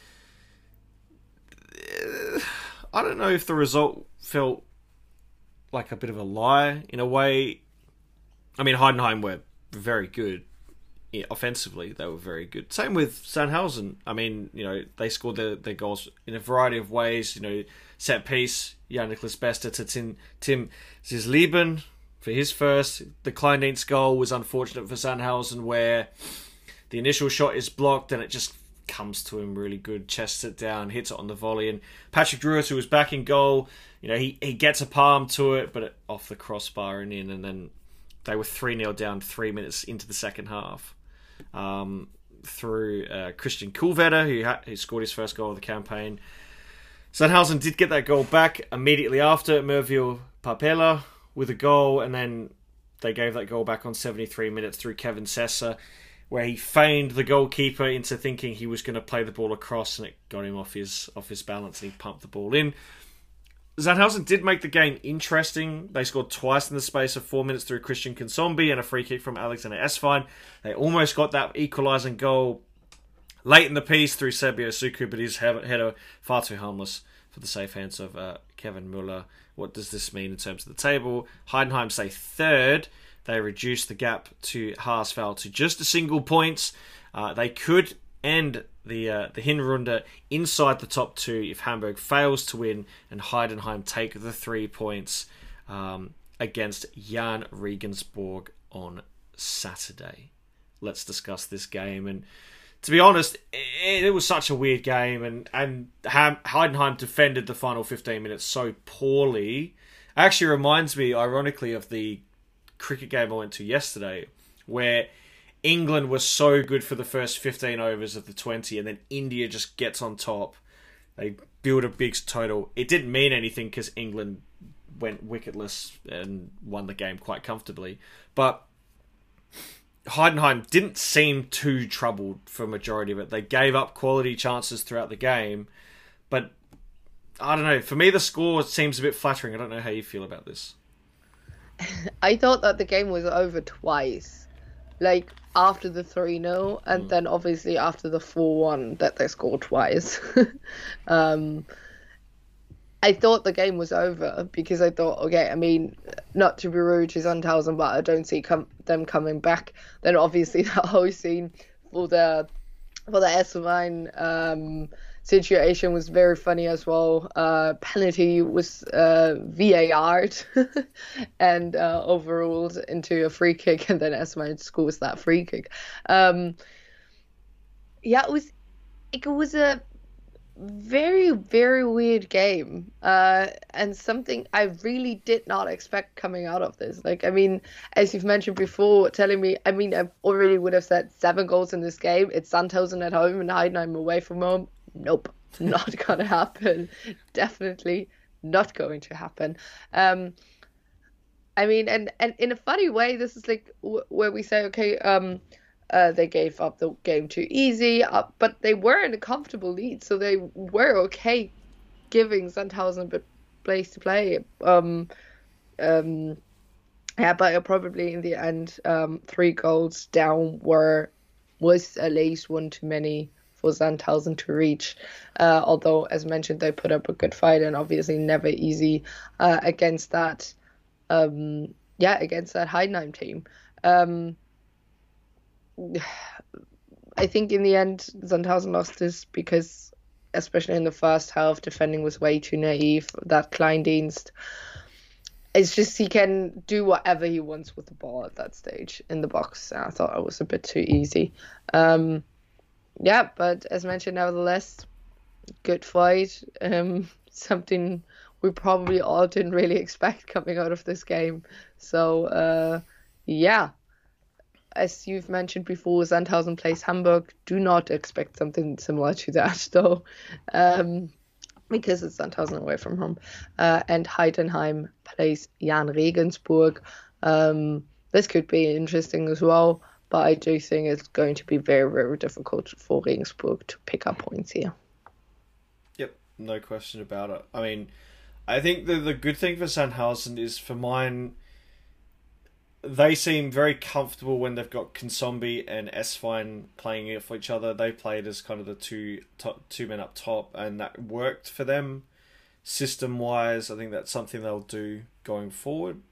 I don't know if the result felt like a bit of a lie in a way. I mean, Heidenheim were very good. Yeah, offensively, they were very good. Same with Sandhausen. I mean, you know, they scored their, their goals in a variety of ways. You know, set piece, Jan-Niklas Bester to Tim, Tim Zizlieben for his first. The Kleindienst goal was unfortunate for Sandhausen, where the initial shot is blocked and it just comes to him really good, chests it down, hits it on the volley. And Patrick Druis, who was back in goal, you know, he, he gets a palm to it, but it, off the crossbar and in. And then they were three nil down three minutes into the second half. Um, through uh, Christian Kulvetter, who, ha- who scored his first goal of the campaign. Sandhausen did get that goal back immediately after, Merville Papela with a goal, and then they gave that goal back on seventy-three minutes through Kevin Sessa, where he feigned the goalkeeper into thinking he was going to play the ball across, and it got him off his off his balance, and he pumped the ball in. Sandhausen did make the game interesting. They scored twice in the space of four minutes through Christian Kinsombi and a free kick from Alexander Esfine. They almost got that equalising goal late in the piece through Sebio Suku, but his header far too harmless for the safe hands of uh, Kevin Müller. What does this mean in terms of the table? Heidenheim say third. They reduce the gap to Haasfeld to just a single point. Uh, they could end the uh, the Hinrunde inside the top two if Hamburg fails to win and Heidenheim take the three points um, against Jan Regensburg on Saturday. Let's discuss this game. And to be honest, it, it was such a weird game, and and Ham, Heidenheim defended the final fifteen minutes so poorly. It actually reminds me, ironically, of the cricket game I went to yesterday, where England was so good for the first fifteen overs of the twenty, and then India just gets on top. They build a big total. It didn't mean anything because England went wicketless and won the game quite comfortably. But Heidenheim didn't seem too troubled for a majority of it. They gave up quality chances throughout the game. But, I don't know, for me the score seems a bit flattering. I don't know how you feel about this. I thought that the game was over twice. Like, after the three nil, and mm. then obviously after the four one that they scored twice. um, I thought the game was over because I thought, okay, I mean, not to be rude to Sandhausen, but I don't see com- them coming back. Then obviously that whole scene for the for the Esselwein um situation was very funny as well. Uh, penalty was uh, V A R'd and uh, overruled into a free kick, and then Esselwein scores that free kick. Um, yeah, it was it was a very, very weird game, uh, and something I really did not expect coming out of this. Like, I mean, as you've mentioned before, telling me, I mean, I already would have said seven goals in this game. It's Sandhausen at home and Heidenheim away from home. Nope, not gonna happen. Definitely not going to happen. Um, I mean, and, and in a funny way, this is like w- where we say, okay, um, Uh, they gave up the game too easy, uh, but they were in a comfortable lead, so they were okay giving Sandhausen a bit place to play. Um, um, yeah, but probably in the end, um, three goals down were was at least one too many for Sandhausen to reach. Uh, although, as mentioned, they put up a good fight, and obviously never easy uh, against that. Um, yeah, against that Heidenheim team. Um, I think in the end, Sandhausen lost this because, especially in the first half, defending was way too naive. That Kleindienst, it's just he can do whatever he wants with the ball at that stage in the box. I thought it was a bit too easy. Um, yeah, but as mentioned, nevertheless, good fight. Um, something we probably all didn't really expect coming out of this game. So, uh, yeah. As you've mentioned before, Sandhausen plays Hamburg. Do not expect something similar to that, though, um, because it's Sandhausen away from home. Uh, and Heidenheim plays Jan Regensburg. Um, this could be interesting as well, but I do think it's going to be very, very difficult for Regensburg to pick up points here. Yep, no question about it. I mean, I think the the good thing for Sandhausen is, for mine, they seem very comfortable when they've got Kinsombi and Esfine playing for each other. They played as kind of the two top, two men up top, and that worked for them system-wise. I think that's something they'll do going forward.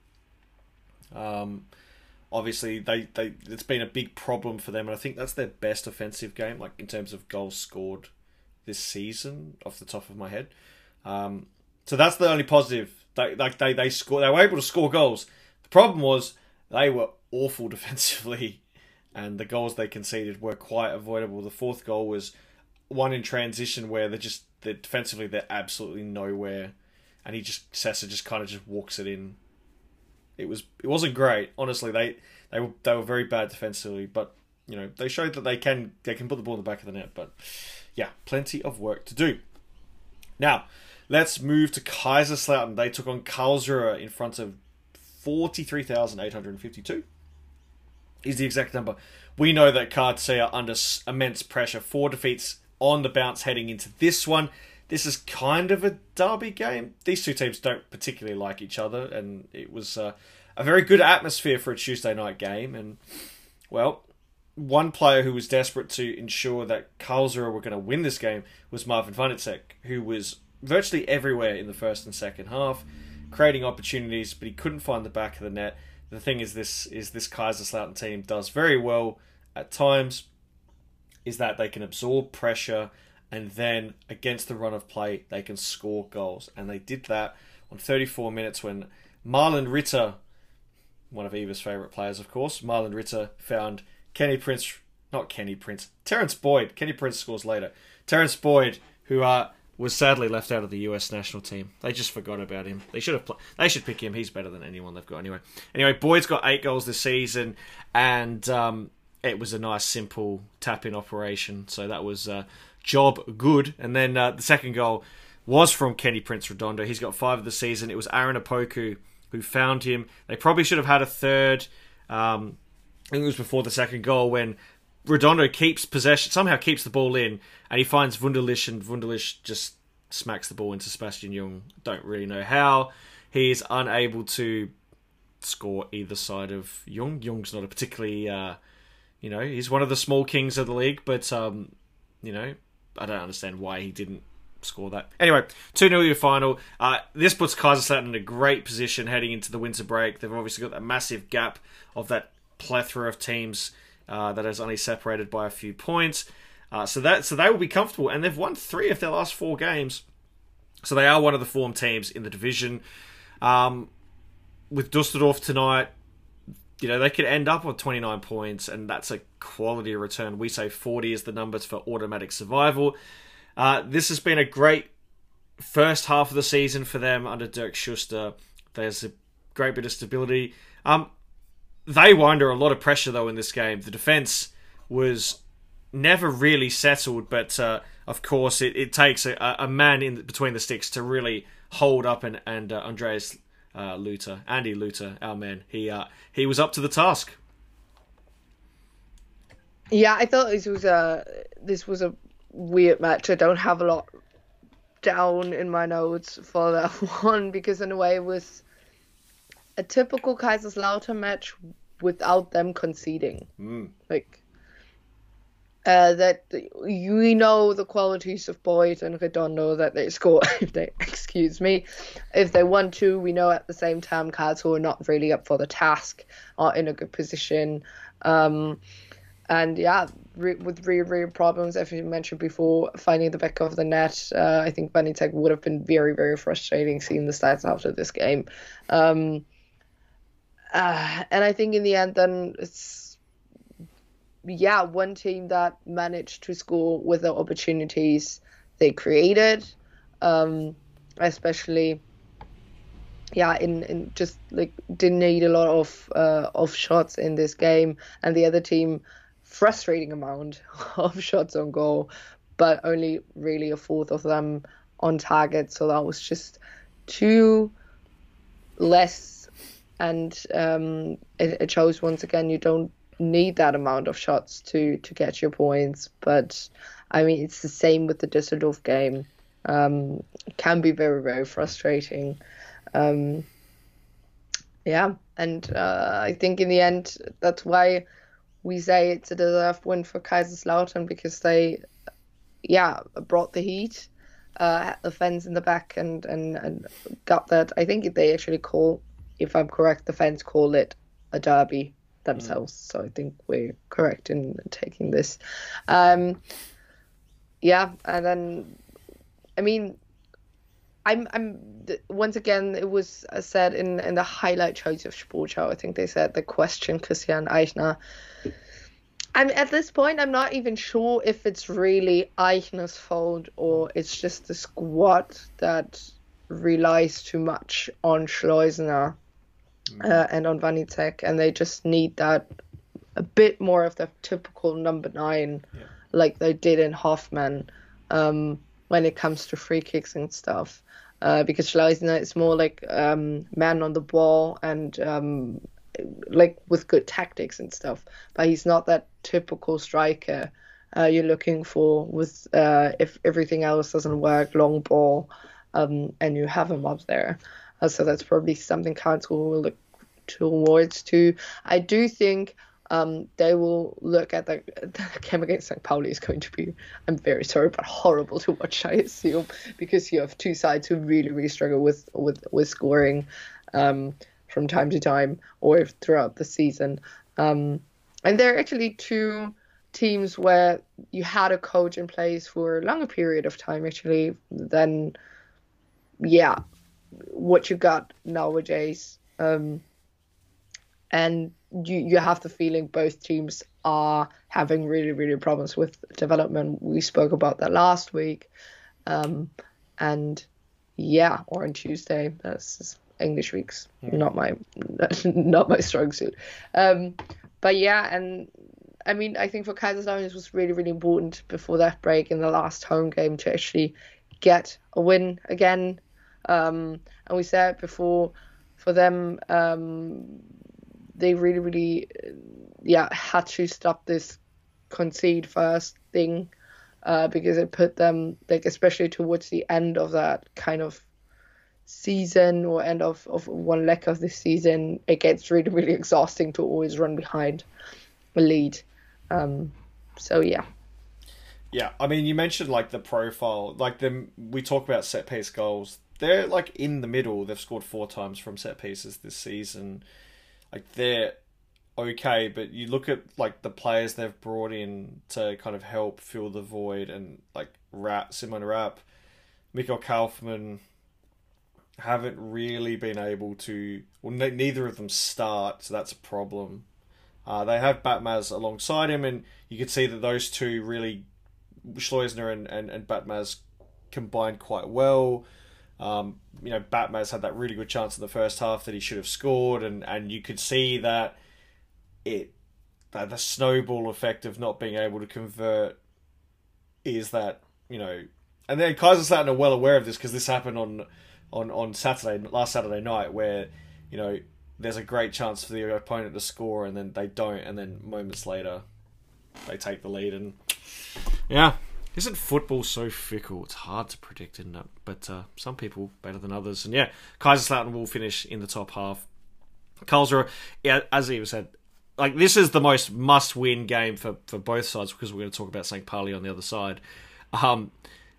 Um, obviously, they, they it's been a big problem for them, and I think that's their best offensive game, like in terms of goals scored this season, off the top of my head. Um, so that's the only positive. They like they they score. They were able to score goals. The problem was, they were awful defensively, and the goals they conceded were quite avoidable. The fourth goal was one in transition where they're just they're defensively they're absolutely nowhere, and he just Sessa just kind of just walks it in. It was it wasn't great, honestly. They they were they were very bad defensively, but you know they showed that they can they can put the ball in the back of the net. But yeah, plenty of work to do. Now let's move to Kaiserslautern. They took on Karlsruhe in front of forty-three thousand eight hundred fifty-two is the exact number. We know that Karlsruhe are under immense pressure. Four defeats on the bounce heading into this one. This is kind of a derby game. These two teams don't particularly like each other, and it was uh, a very good atmosphere for a Tuesday night game. And, well, one player who was desperate to ensure that Karlsruhe were going to win this game was Marvin Vanecek, who was virtually everywhere in the first and second half, creating opportunities, but he couldn't find the back of the net. The thing is, this is this Kaiserslautern team does very well at times, is that they can absorb pressure, and then against the run of play, they can score goals. And they did that on thirty-four minutes when Marlon Ritter, one of Eva's favourite players, of course, Marlon Ritter found Kenny Prince not Kenny Prince, Terrence Boyd. Kenny Prince scores later. Terrence Boyd, who uh, was sadly left out of the U S national team. They just forgot about him. They should have. Pl- they should pick him. He's better than anyone they've got anyway. Anyway, Boyd's got eight goals this season, and um, it was a nice, simple tap-in operation. So that was uh, job good. And then uh, the second goal was from Kenny Prince Redondo. He's got five of the season. It was Aaron Opoku who found him. They probably should have had a third. Um, I think it was before the second goal when Redondo keeps possession, somehow keeps the ball in, and he finds Wunderlich, and Wunderlich just smacks the ball into Sebastian Jung. Don't really know how. He is unable to score either side of Jung. Jung's not a particularly, uh, you know, he's one of the small kings of the league, but, um, you know, I don't understand why he didn't score that. Anyway, two nil your final. Uh, this puts Kaiserslautern in a great position heading into the winter break. They've obviously got that massive gap of that plethora of teams uh, that is only separated by a few points. Uh, so that so they will be comfortable, and they've won three of their last four games. So they are one of the form teams in the division. Um, with Dusseldorf tonight, you know, they could end up with twenty-nine points, and that's a quality return. We say forty is the numbers for automatic survival. Uh, this has been a great first half of the season for them under Dirk Schuster. There's a great bit of stability. Um, they were under a lot of pressure, though, in this game. The defence was never really settled, but uh, of course it, it takes a, a man in between the sticks to really hold up, and, and uh, Andreas uh, Luther, Andy Luther, our man, he uh, he was up to the task. Yeah, I thought this was a this was a weird match. I don't have a lot down in my notes for that one, because in a way it was a typical Kaiserslautern match without them conceding. Mm. Like, uh, that we know the qualities of Boyd and Redondo, that they score if they, excuse me, if they want to. We know at the same time Karlsruhe are not really up for the task, are in a good position. Um, and yeah, re- with real, real problems, as you mentioned before, finding the back of the net. Uh, I think Vanitek would have been very, very frustrating seeing the stats after this game. Um, uh, and I think in the end, then it's, yeah, one team that managed to score with the opportunities they created, um, especially, yeah, in, in just like didn't need a lot of uh, of shots in this game, and the other team, frustrating amount of shots on goal, but only really a fourth of them on target. So that was just too less, and um, it, it shows once again you don't need that amount of shots to to get your points. But I mean, it's the same with the Düsseldorf game. Um, it can be very, very frustrating. Um, yeah, and uh, I think in the end that's why we say it's a deserved win for Kaiserslautern, because they, yeah, brought the heat, uh, had the fans in the back, and, and, and got that. I think they actually call, if I'm correct, the fans call it a derby themselves. Mm. So I think we're correct in taking this. Um, yeah, and then, I mean, I'm, I'm once again, it was said in, in the highlight shows of Sportschau, I think they said the question Christian Eichner. I'm at this point, I'm not even sure if it's really Eichner's fault or it's just the squad that relies too much on Schleusener uh, and on Vanitek, and they just need that a bit more of the typical number nine, yeah, like they did in Hoffmann, um, when it comes to free kicks and stuff. Uh, because Schleusener is more like um, man on the ball and um, like with good tactics and stuff, but he's not that typical striker uh, you're looking for with uh, if everything else doesn't work, long ball, um, and you have him up there. Uh, so that's probably something Karlsruhe will look towards too. I do think um, they will look at the, the game against Sankt Pauli is going to be, I'm very sorry, but horrible to watch, I assume, because you have two sides who really, really struggle with with, with scoring um, from time to time or throughout the season. Um, and there are actually two teams where you had a coach in place for a longer period of time, actually, than, yeah, what you got nowadays. Um, and you you have the feeling both teams are having really really problems with development. We spoke about that last week, um, and yeah, or on Tuesday. That's English weeks, yeah. not my not my strong suit. Um, but yeah, and I mean, I think for Kaiserslautern it was really really important before that break in the last home game to actually get a win again. Um, and we said before, for them, um, they really, really, yeah, had to stop this concede first thing, uh, because it put them, like, especially towards the end of that kind of season or end of, of one leg of the season, it gets really, really exhausting to always run behind a lead. Um, so, yeah. Yeah, I mean, you mentioned, like, the profile, like, the, we talk about set-piece goals. They're, like, in the middle. They've scored four times from set pieces this season. Like, they're okay, but you look at, like, the players they've brought in to kind of help fill the void, and, like, Rapp, Simon Rapp, Mikkel Kaufmann haven't really been able to... Well, ne- neither of them start, so that's a problem. Uh, they have Batmaz alongside him, and you can see that those two really... Schleusner and, and, and Batmaz combined quite well. Um, you know, Batmaz had that really good chance in the first half that he should have scored, and, and you could see that it that the snowball effect of not being able to convert is that, you know, and then Kaiserslautern are well aware of this because this happened on, on, on Saturday, last Saturday night, where, you know, there's a great chance for the opponent to score and then they don't, and then moments later they take the lead, and yeah. Isn't football so fickle? It's hard to predict, isn't it? But uh, some people better than others. And yeah, Kaiserslautern will finish in the top half. Karlsruhe, yeah, as Eva said, like, this is the most must-win game for, for both sides, because we're going to talk about Sankt Pauli on the other side. Um,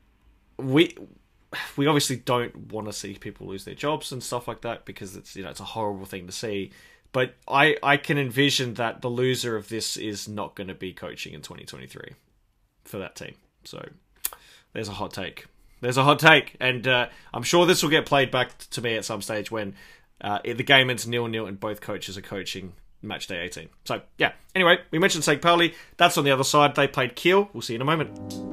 we we obviously don't want to see people lose their jobs and stuff like that, because it's, you know, it's a horrible thing to see. But I, I can envision that the loser of this is not going to be coaching in twenty twenty-three for that team. So there's a hot take. There's a hot take. And uh, I'm sure this will get played back to me at some stage when uh, the game ends nil-nil and both coaches are coaching match day eighteen. So, yeah. Anyway, we mentioned Sankt Pauli. That's on the other side. They played Kiel. We'll see you in a moment.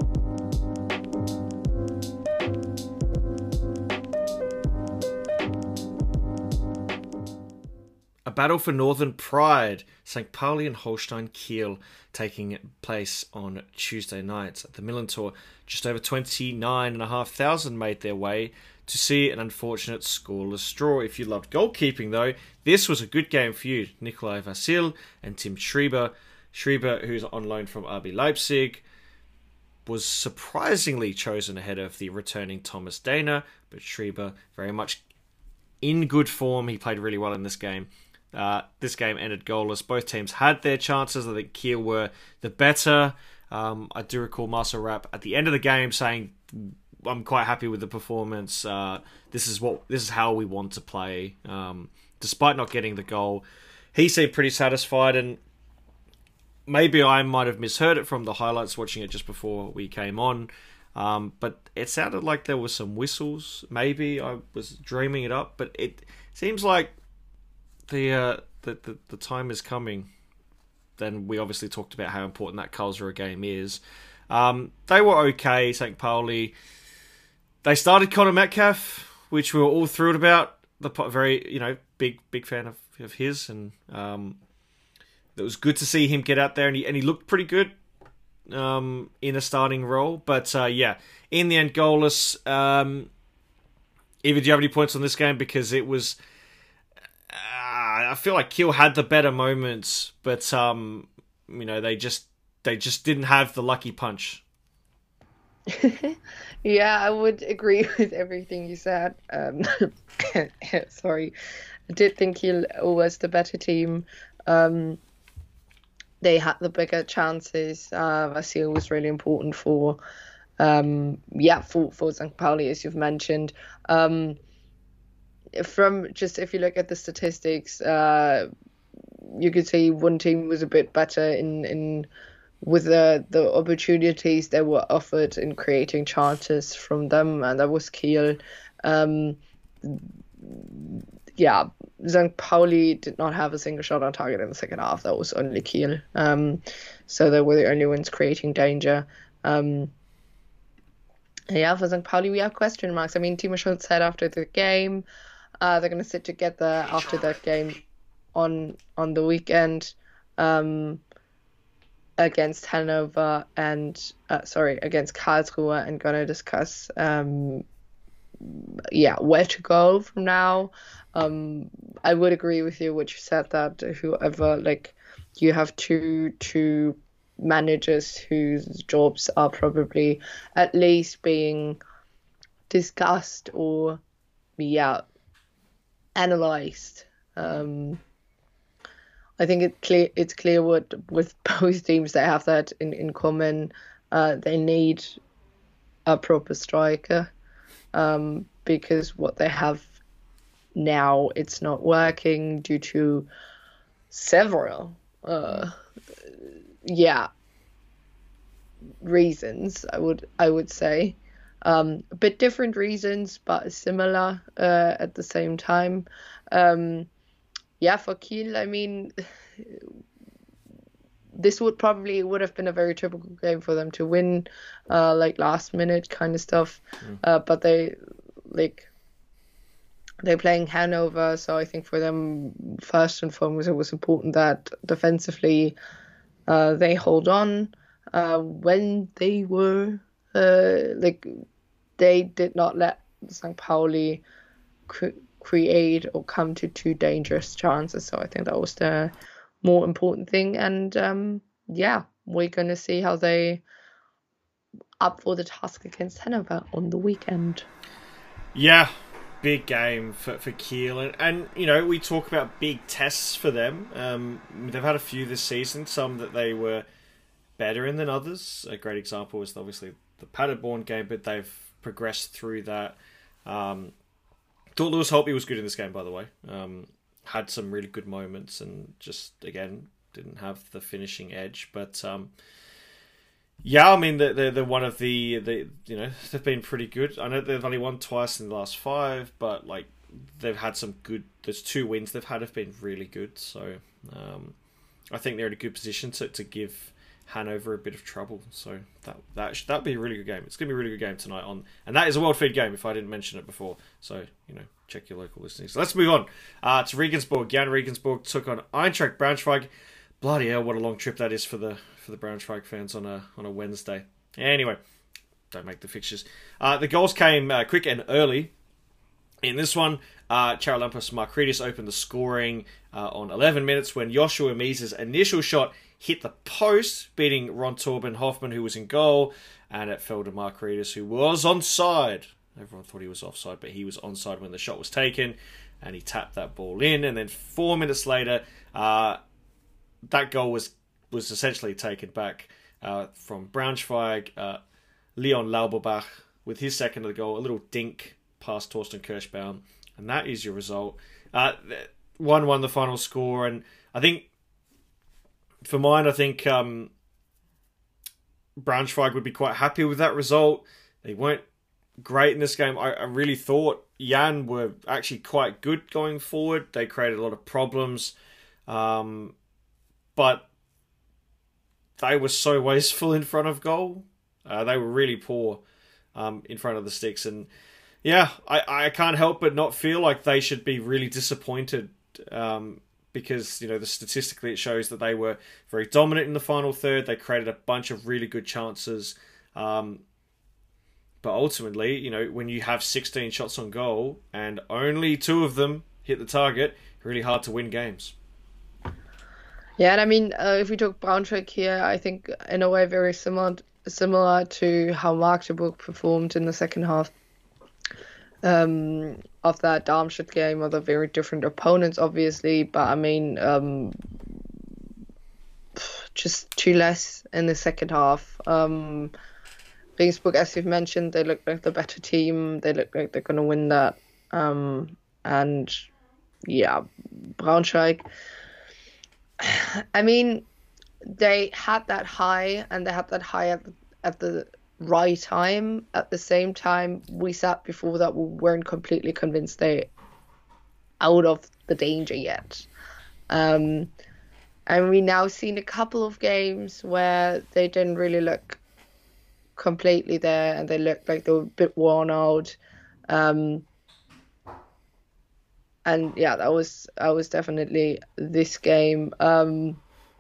A battle for Northern Pride. Sankt Pauli and Holstein Kiel taking place on Tuesday night at the Millantor. Just over twenty-nine thousand five hundred made their way to see an unfortunate scoreless draw. If you loved goalkeeping, though, this was a good game for you. Nikolai Vasil and Tim Schreiber. Schreiber, who's on loan from R B Leipzig, was surprisingly chosen ahead of the returning Thomas Dana, but Schreiber very much in good form. He played really well in this game. Uh, this game ended goalless. Both teams had their chances. I think Kiel were the better. Um, I do recall Marcel Rapp at the end of the game saying, "I'm quite happy with the performance. Uh, this is what this is how we want to play." Um, despite not getting the goal, he seemed pretty satisfied. And maybe I might have misheard it from the highlights watching it just before we came on. Um, but it sounded like there were some whistles. Maybe I was dreaming it up, but it seems like the uh, the, the the time is coming. Then we obviously talked about how important that Karlsruhe game is. Um, they were okay, Sankt Pauli. They started Connor Metcalf, which we were all thrilled about. The very, you know, big big fan of, of his, and um, it was good to see him get out there, and he and he looked pretty good um, in a starting role. But uh, yeah, in the end, goalless. Um, Eva, do you have any points on this game? Because it was. I feel like Kiel had the better moments, but um, you know, they just they just didn't have the lucky punch. Yeah, I would agree with everything you said. Um, sorry, I did think Kiel was the better team. Um, they had the bigger chances. Uh, Vasil was really important for, um, yeah, for for Sankt Pauli, as you've mentioned. Um, From just if you look at the statistics, uh, you could see one team was a bit better in, in with the the opportunities that were offered in creating chances from them, and that was Kiel. Um, yeah, Sankt Pauli did not have a single shot on target in the second half. That was only Kiel. Um, so they were the only ones creating danger. Um, yeah, for Sankt Pauli, we have question marks. I mean, Timo Schulz said after the game, uh, they're going to sit together after that game on on the weekend um, against Hanover and, uh, sorry, against Karlsruhe, and going to discuss, um, yeah, where to go from now. Um, I would agree with you what you said, that whoever, like, you have two two managers whose jobs are probably at least being discussed or, yeah, analyzed. Um, I think it clear it's clear what with both teams they have that in in common. Uh, they need a proper striker um, because what they have now, it's not working due to several, uh, yeah, reasons. I would I would say, um, a bit different reasons, but similar uh, at the same time. Um, yeah, for Kiel, I mean, this would probably would have been a very typical game for them to win, uh, like last minute kind of stuff. Mm. Uh, but they like. They're playing Hanover, so I think for them, first and foremost, it was important that defensively uh, they hold on. Uh, when they were, uh, like, they did not let Sankt Pauli cre- create or come to two dangerous chances, so I think that was the more important thing. And, um, yeah, we're going to see how they up for the task against Hanover on the weekend. Yeah. Big game for, for Kiel, and, and you know, we talk about big tests for them. Um, they've had a few this season, some that they were better in than others. A great example is obviously the Paderborn game, but they've progressed through that. Um, thought Lewis Holtby was good in this game, by the way. Um, had some really good moments, and just again didn't have the finishing edge, but. Um, Yeah, I mean, they're, they're one of the, the, you know, they've been pretty good. I know they've only won twice in the last five, but, like, they've had some good, there's two wins they've had have been really good. So, um, I think they're in a good position to, to give Hanover a bit of trouble. So, that that should, that'd be a really good game. It's going to be a really good game tonight. on, And that is a World Feed game, if I didn't mention it before. So, you know, check your local listings. So let's move on uh, to Regensburg. Jan Regensburg took on Eintracht Braunschweig. Bloody hell, what a long trip that is for the for the Braunschweig fans on a on a Wednesday. Anyway, don't make the fixtures. Uh, the goals came uh, quick and early. In this one, uh, Charalampos Markridis opened the scoring uh, on eleven minutes when Joshua Meese's initial shot hit the post, beating Ron Torben Hoffman, who was in goal, and it fell to Markridis, who was onside. Everyone thought he was offside, but he was onside when the shot was taken, and he tapped that ball in. And then four minutes later, uh, that goal was was essentially taken back uh, from Braunschweig. Uh, Leon Lauberbach with his second of the goal, a little dink past Torsten Kirschbaum, and that is your result. Uh, one one the final score, and I think for mine, I think um, Braunschweig would be quite happy with that result. They weren't great in this game. I, I really thought Jan were actually quite good going forward. They created a lot of problems. Um, But they were so wasteful in front of goal. Uh, they were really poor um, in front of the sticks. And yeah, I, I can't help but not feel like they should be really disappointed um, because, you know, the statistically it shows that they were very dominant in the final third. They created a bunch of really good chances. Um, but ultimately, you know, when you have sixteen shots on goal and only two of them hit the target, really hard to win games. Yeah, and I mean, uh, if we talk Braunschweig here, I think in a way very similar similar to how Magdeburg performed in the second half um, of that Darmstadt game. Other very different opponents, obviously, but I mean, um, just two less in the second half. Um, Regensburg, as you've mentioned, they look like the better team. They look like they're going to win that. Um, and yeah, Braunschweig. I mean, they had that high, and they had that high at the, at the right time. At the same time, we said before that we weren't completely convinced they out of the danger yet. Um, and we now seen a couple of games where they didn't really look completely there, and they looked like they were a bit worn out. Um, and yeah, that was that was definitely this game. Um,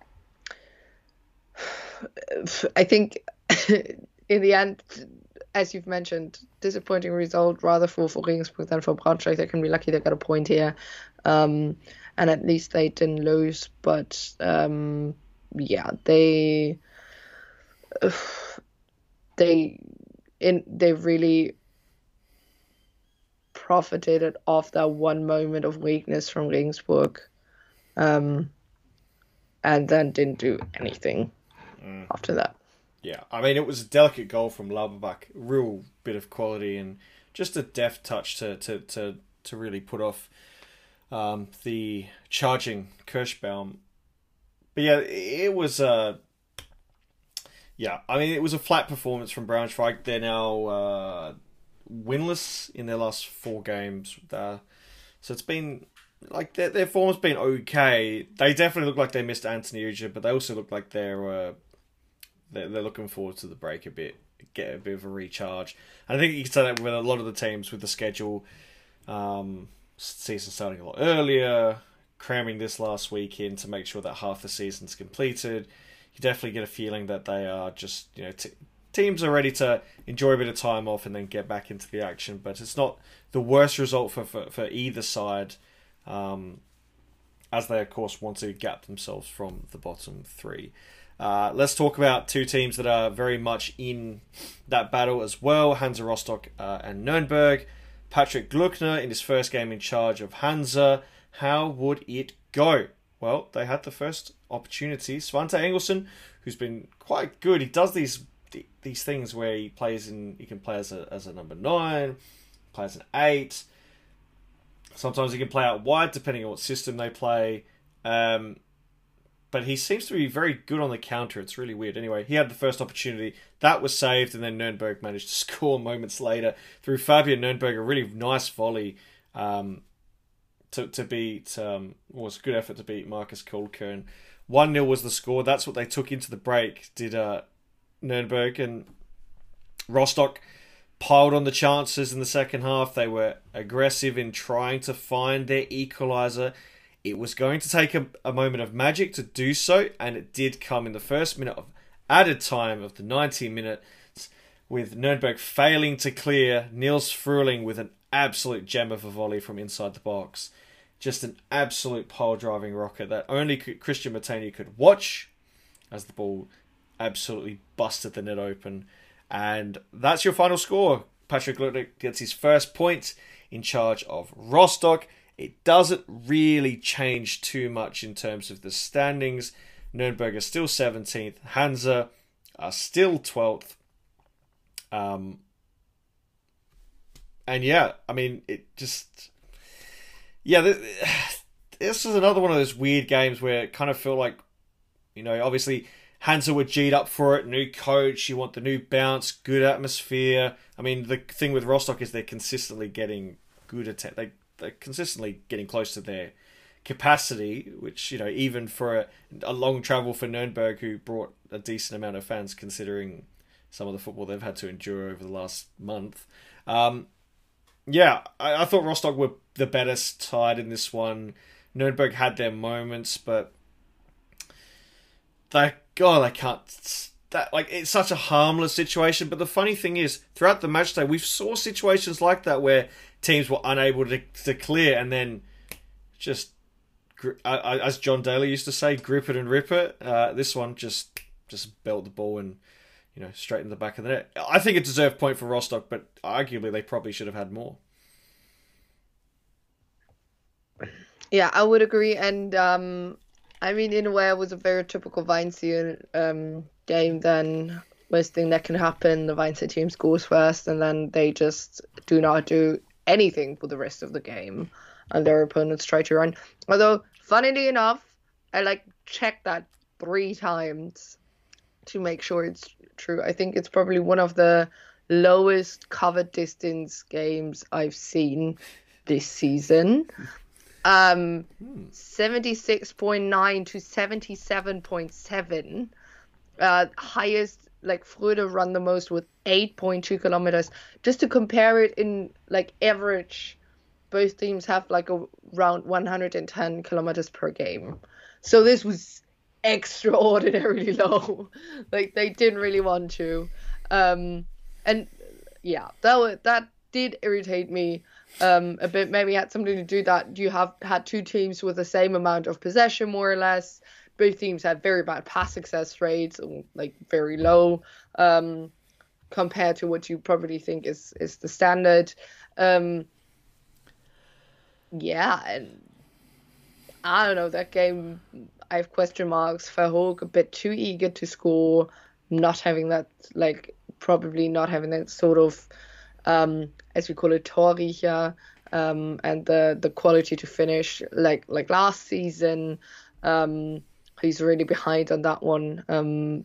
I think in the end, as you've mentioned, disappointing result rather for, for Regensburg than for Braunschweig. They can be lucky they got a point here. Um, and at least they didn't lose. But um, yeah, they they in they really profited off that one moment of weakness from Regensburg, um, and then didn't do anything mm. after that. Yeah, I mean, it was a delicate goal from Lauberbach, real bit of quality and just a deft touch to to to, to really put off um, the charging Kirschbaum. But yeah, it was a yeah. I mean, it was a flat performance from Braunschweig. They're now uh, winless in their last four games, uh, so it's been like their their form's been okay. They definitely look like they missed Anthony Ujah, but they also look like they're. Uh, They're looking forward to the break a bit, get a bit of a recharge. And I think you can say that with a lot of the teams with the schedule, um, season starting a lot earlier, cramming this last week in to make sure that half the season's completed. You definitely get a feeling that they are just, you know, t- teams are ready to enjoy a bit of time off and then get back into the action. But it's not the worst result for, for, for either side, um, as they, of course, want to gap themselves from the bottom three. Uh, let's talk about two teams that are very much in that battle as well, Hansa Rostock uh, and Nürnberg. Patrick Gluckner in his first game in charge of Hansa. How would it go? Well, they had the first opportunity. Svante Engelsson, who's been quite good. He does these these things where he plays in. He can play as a as a number nine, plays an eight. Sometimes he can play out wide depending on what system they play. Um, But he seems to be very good on the counter. It's really weird. Anyway, he had the first opportunity. That was saved, and then Nürnberg managed to score moments later through Fabian Nürnberg. A really nice volley um, to to beat... Um, well, it's a good effort to beat Marcus Kohlkern. one nil was the score. That's what they took into the break, did uh, Nürnberg. And Rostock piled on the chances in the second half. They were aggressive in trying to find their equaliser. It was going to take a, a moment of magic to do so, and it did come in the first minute of added time of the ninety minutes, with Nürnberg failing to clear, Niels Frueling with an absolute gem of a volley from inside the box. Just an absolute pile-driving rocket that only Christian Matania could watch as the ball absolutely busted the net open. And that's your final score. Patrick Gluckner gets his first point in charge of Rostock. It doesn't really change too much in terms of the standings. Nürnberg are still seventeenth. Hansa are still twelfth. Um, and yeah, I mean, it just... Yeah, this is another one of those weird games where it kind of feel like, you know, obviously Hansa were G'd up for it. New coach, you want the new bounce, good atmosphere. I mean, the thing with Rostock is they're consistently getting good attack. They They're consistently getting close to their capacity, which, you know, even for a, a long travel for Nürnberg, who brought a decent amount of fans, considering some of the football they've had to endure over the last month. Um, yeah, I, I thought Rostock were the better side in this one. Nürnberg had their moments, but they, God, they can't... That, like, it's such a harmless situation, but the funny thing is, throughout the match day, we've saw situations like that where teams were unable to, to clear, and then just, uh, as John Daly used to say, grip it and rip it. Uh, this one just just belt the ball and, you know, straight in the back of the net. I think it deserved point for Rostock, but arguably they probably should have had more. Yeah, I would agree, and um, I mean, in a way, it was a very typical Weinziel um game. Then worst thing that can happen, the Weinziel team scores first, and then they just do not do anything for the rest of the game, and their opponents try to run. Although, funnily enough, I like checked that three times to make sure it's true. I think it's probably one of the lowest covered distance games I've seen this season. Um, seventy-six point nine to seventy-seven point seven. Uh, highest, like, Fröde run the most with eight point two kilometers. Just to compare it in, like, average, both teams have, like, a, around one hundred ten kilometers per game. So this was extraordinarily low. Like, they didn't really want to. Um, and, yeah, that, that did irritate me um, a bit. Maybe it had something to do that you have had two teams with the same amount of possession, more or less. Both teams had very bad pass success rates, like very low, um, compared to what you probably think is, is the standard. Um, yeah, and I don't know, that game, I have question marks. Verhoek a bit too eager to score, not having that, like, probably not having that sort of, um, as we call it, Torriecher, um, and the, the quality to finish, like like last season. Um, He's really behind on that one. Um,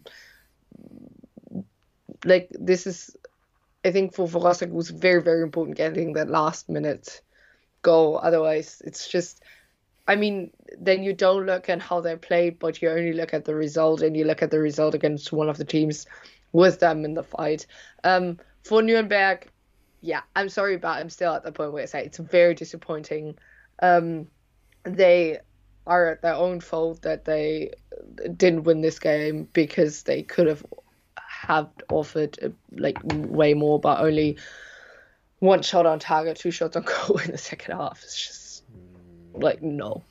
like, this is, I think, for Rostock, it was very, very important getting that last minute goal. Otherwise, it's just, I mean, then you don't look at how they played, but you only look at the result, and you look at the result against one of the teams with them in the fight. Um, for Nuremberg, yeah, I'm sorry, but I'm still at the point where I say it's very disappointing. Um, they are at their own fault that they didn't win this game, because they could have have offered uh, like way more, but only one shot on target, two shots on goal in the second half. It's just like, no.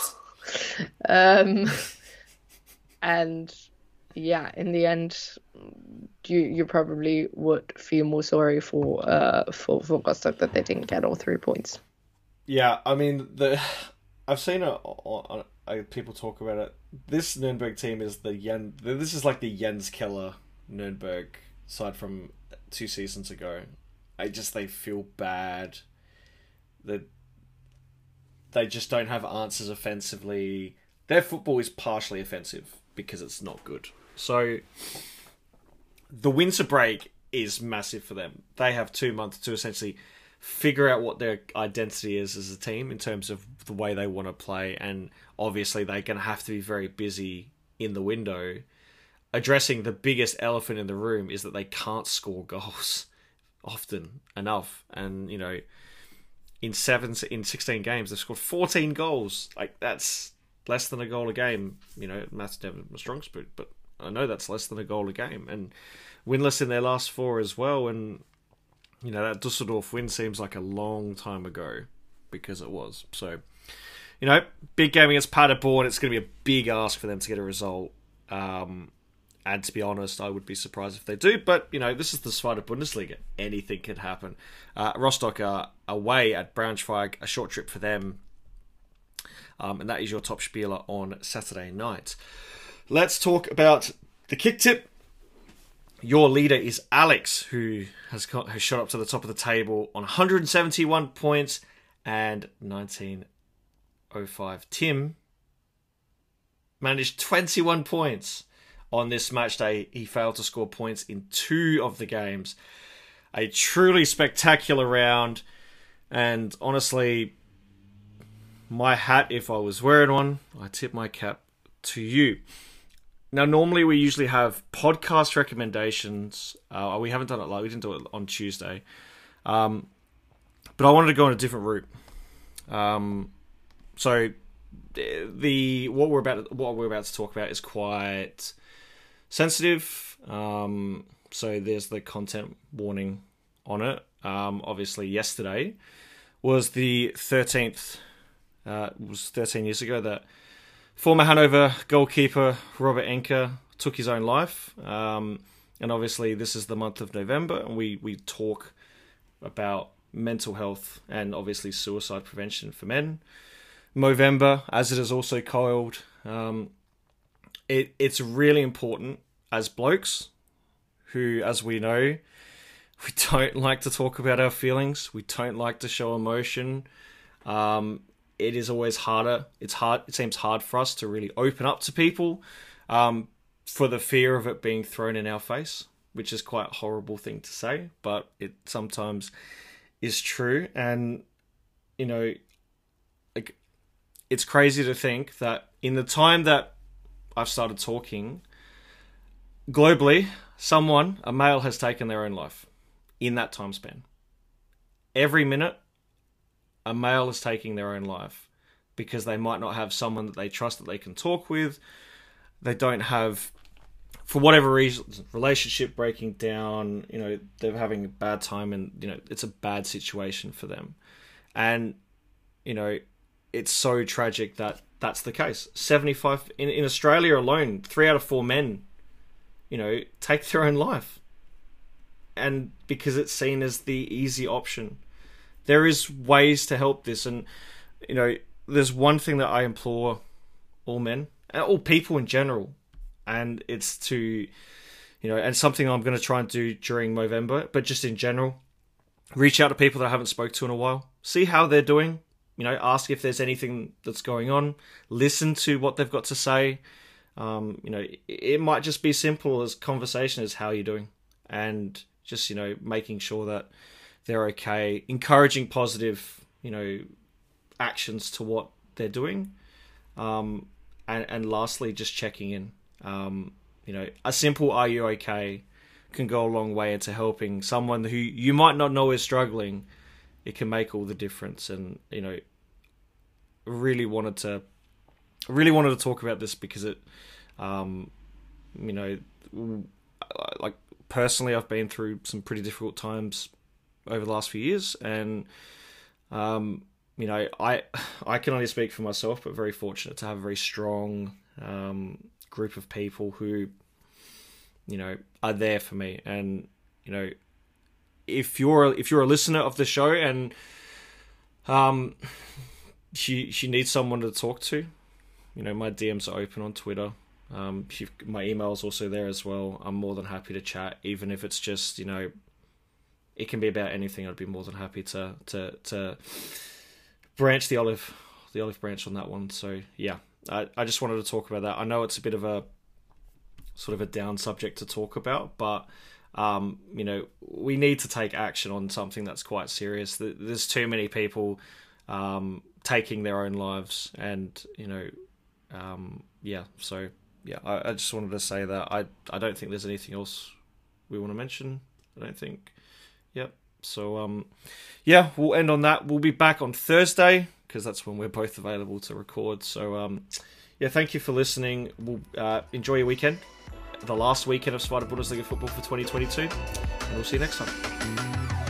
um, and yeah, in the end, you you probably would feel more sorry for uh for for Rostock that they didn't get all three points. Yeah, I mean the. I've seen it, on, on, people talk about it. This Nuremberg team is the Yen. This is like the Jens Keller Nuremberg side from two seasons ago. I just they feel bad. That they just don't have answers offensively. Their football is partially offensive because it's not good. So the winter break is massive for them. They have two months to essentially figure out what their identity is as a team in terms of the way they want to play, and obviously they're going to have to be very busy in the window. Addressing the biggest elephant in the room is that they can't score goals often enough, and you know, in seven in sixteen games they've scored fourteen goals. Like, that's less than a goal a game. You know, math's never my strong suit, but I know that's less than a goal a game, and winless in their last four as well. And you know, that Dusseldorf win seems like a long time ago, because it was. So, you know, big game against Paderborn. It's going to be a big ask for them to get a result. Um, and to be honest, I would be surprised if they do. But, you know, this is the Zweite Bundesliga. Anything can happen. Uh, Rostock are away at Braunschweig, a short trip for them. Um, and that is your top Spieler on Saturday night. Let's talk about the kick tip. Your leader is Alex, who has got, has shot up to the top of the table on one hundred seventy-one points and nineteen oh five. Tim managed twenty-one points on this match day. He failed to score points in two of the games. A truly spectacular round, and honestly, my hat, if I was wearing one, I tip my cap to you. Now, normally we usually have podcast recommendations. Uh, we haven't done it like we didn't do it on Tuesday, um, but I wanted to go on a different route. Um, so the what we're about what we're about to talk about is quite sensitive. Um, so there's the content warning on it. Um, obviously, yesterday was the thirteenth. Uh, it was thirteen years ago that former Hanover goalkeeper Robert Enke took his own life. Um, and obviously this is the month of November, and we, we talk about mental health and obviously suicide prevention for men. Movember, as it is also called, um, it it's really important as blokes who, as we know, we don't like to talk about our feelings. We don't like to show emotion. Um, It is always harder. It's hard. It seems hard for us to really open up to people um, for the fear of it being thrown in our face, which is quite a horrible thing to say, but it sometimes is true. And, you know, like it's crazy to think that in the time that I've started talking, globally, someone, a male, has taken their own life in that time span. Every minute, a male is taking their own life because they might not have someone that they trust that they can talk with. They don't have, for whatever reason, relationship breaking down, you know, they're having a bad time and, you know, it's a bad situation for them. And, you know, it's so tragic that that's the case. seventy-five, in, in Australia alone, three out of four men, you know, take their own life. And because it's seen as the easy option. There is ways to help this. And, you know, there's one thing that I implore all men, and all people in general, and it's to, you know, and something I'm going to try and do during Movember, but just in general, reach out to people that I haven't spoke to in a while. See how they're doing. You know, ask if there's anything that's going on. Listen to what they've got to say. Um, you know, it might just be simple as conversation as how you're doing. And just, you know, making sure that they're okay. Encouraging positive, you know, actions to what they're doing. Um, and, and lastly, just checking in. Um, you know, a simple "Are you okay?" can go a long way into helping someone who you might not know is struggling. It can make all the difference. And, you know, really wanted to, really wanted to talk about this because it, um, you know, like personally, I've been through some pretty difficult times over the last few years, and um, you know, I I can only speak for myself, but very fortunate to have a very strong um, group of people who, you know, are there for me. And, you know, if you're if you're a listener of the show and um, she she needs someone to talk to, you know, my D Ms are open on Twitter. Um, she, my email's also there as well. I'm more than happy to chat, even if it's just, you know, it can be about anything. I'd be more than happy to to to branch the olive the olive branch on that one. So yeah, I I just wanted to talk about that. I know it's a bit of a sort of a down subject to talk about, but um, you know, we need to take action on something that's quite serious. There's too many people um, taking their own lives, and, you know, um, yeah. So yeah, I, I just wanted to say that I I don't think there's anything else we want to mention. I don't think. Yep. So um, yeah, we'll end on that. We'll be back on Thursday because that's when we're both available to record. So um, yeah, thank you for listening. We'll uh, enjoy your weekend, the last weekend of Zweite Bundesliga football for twenty twenty-two, and we'll see you next time.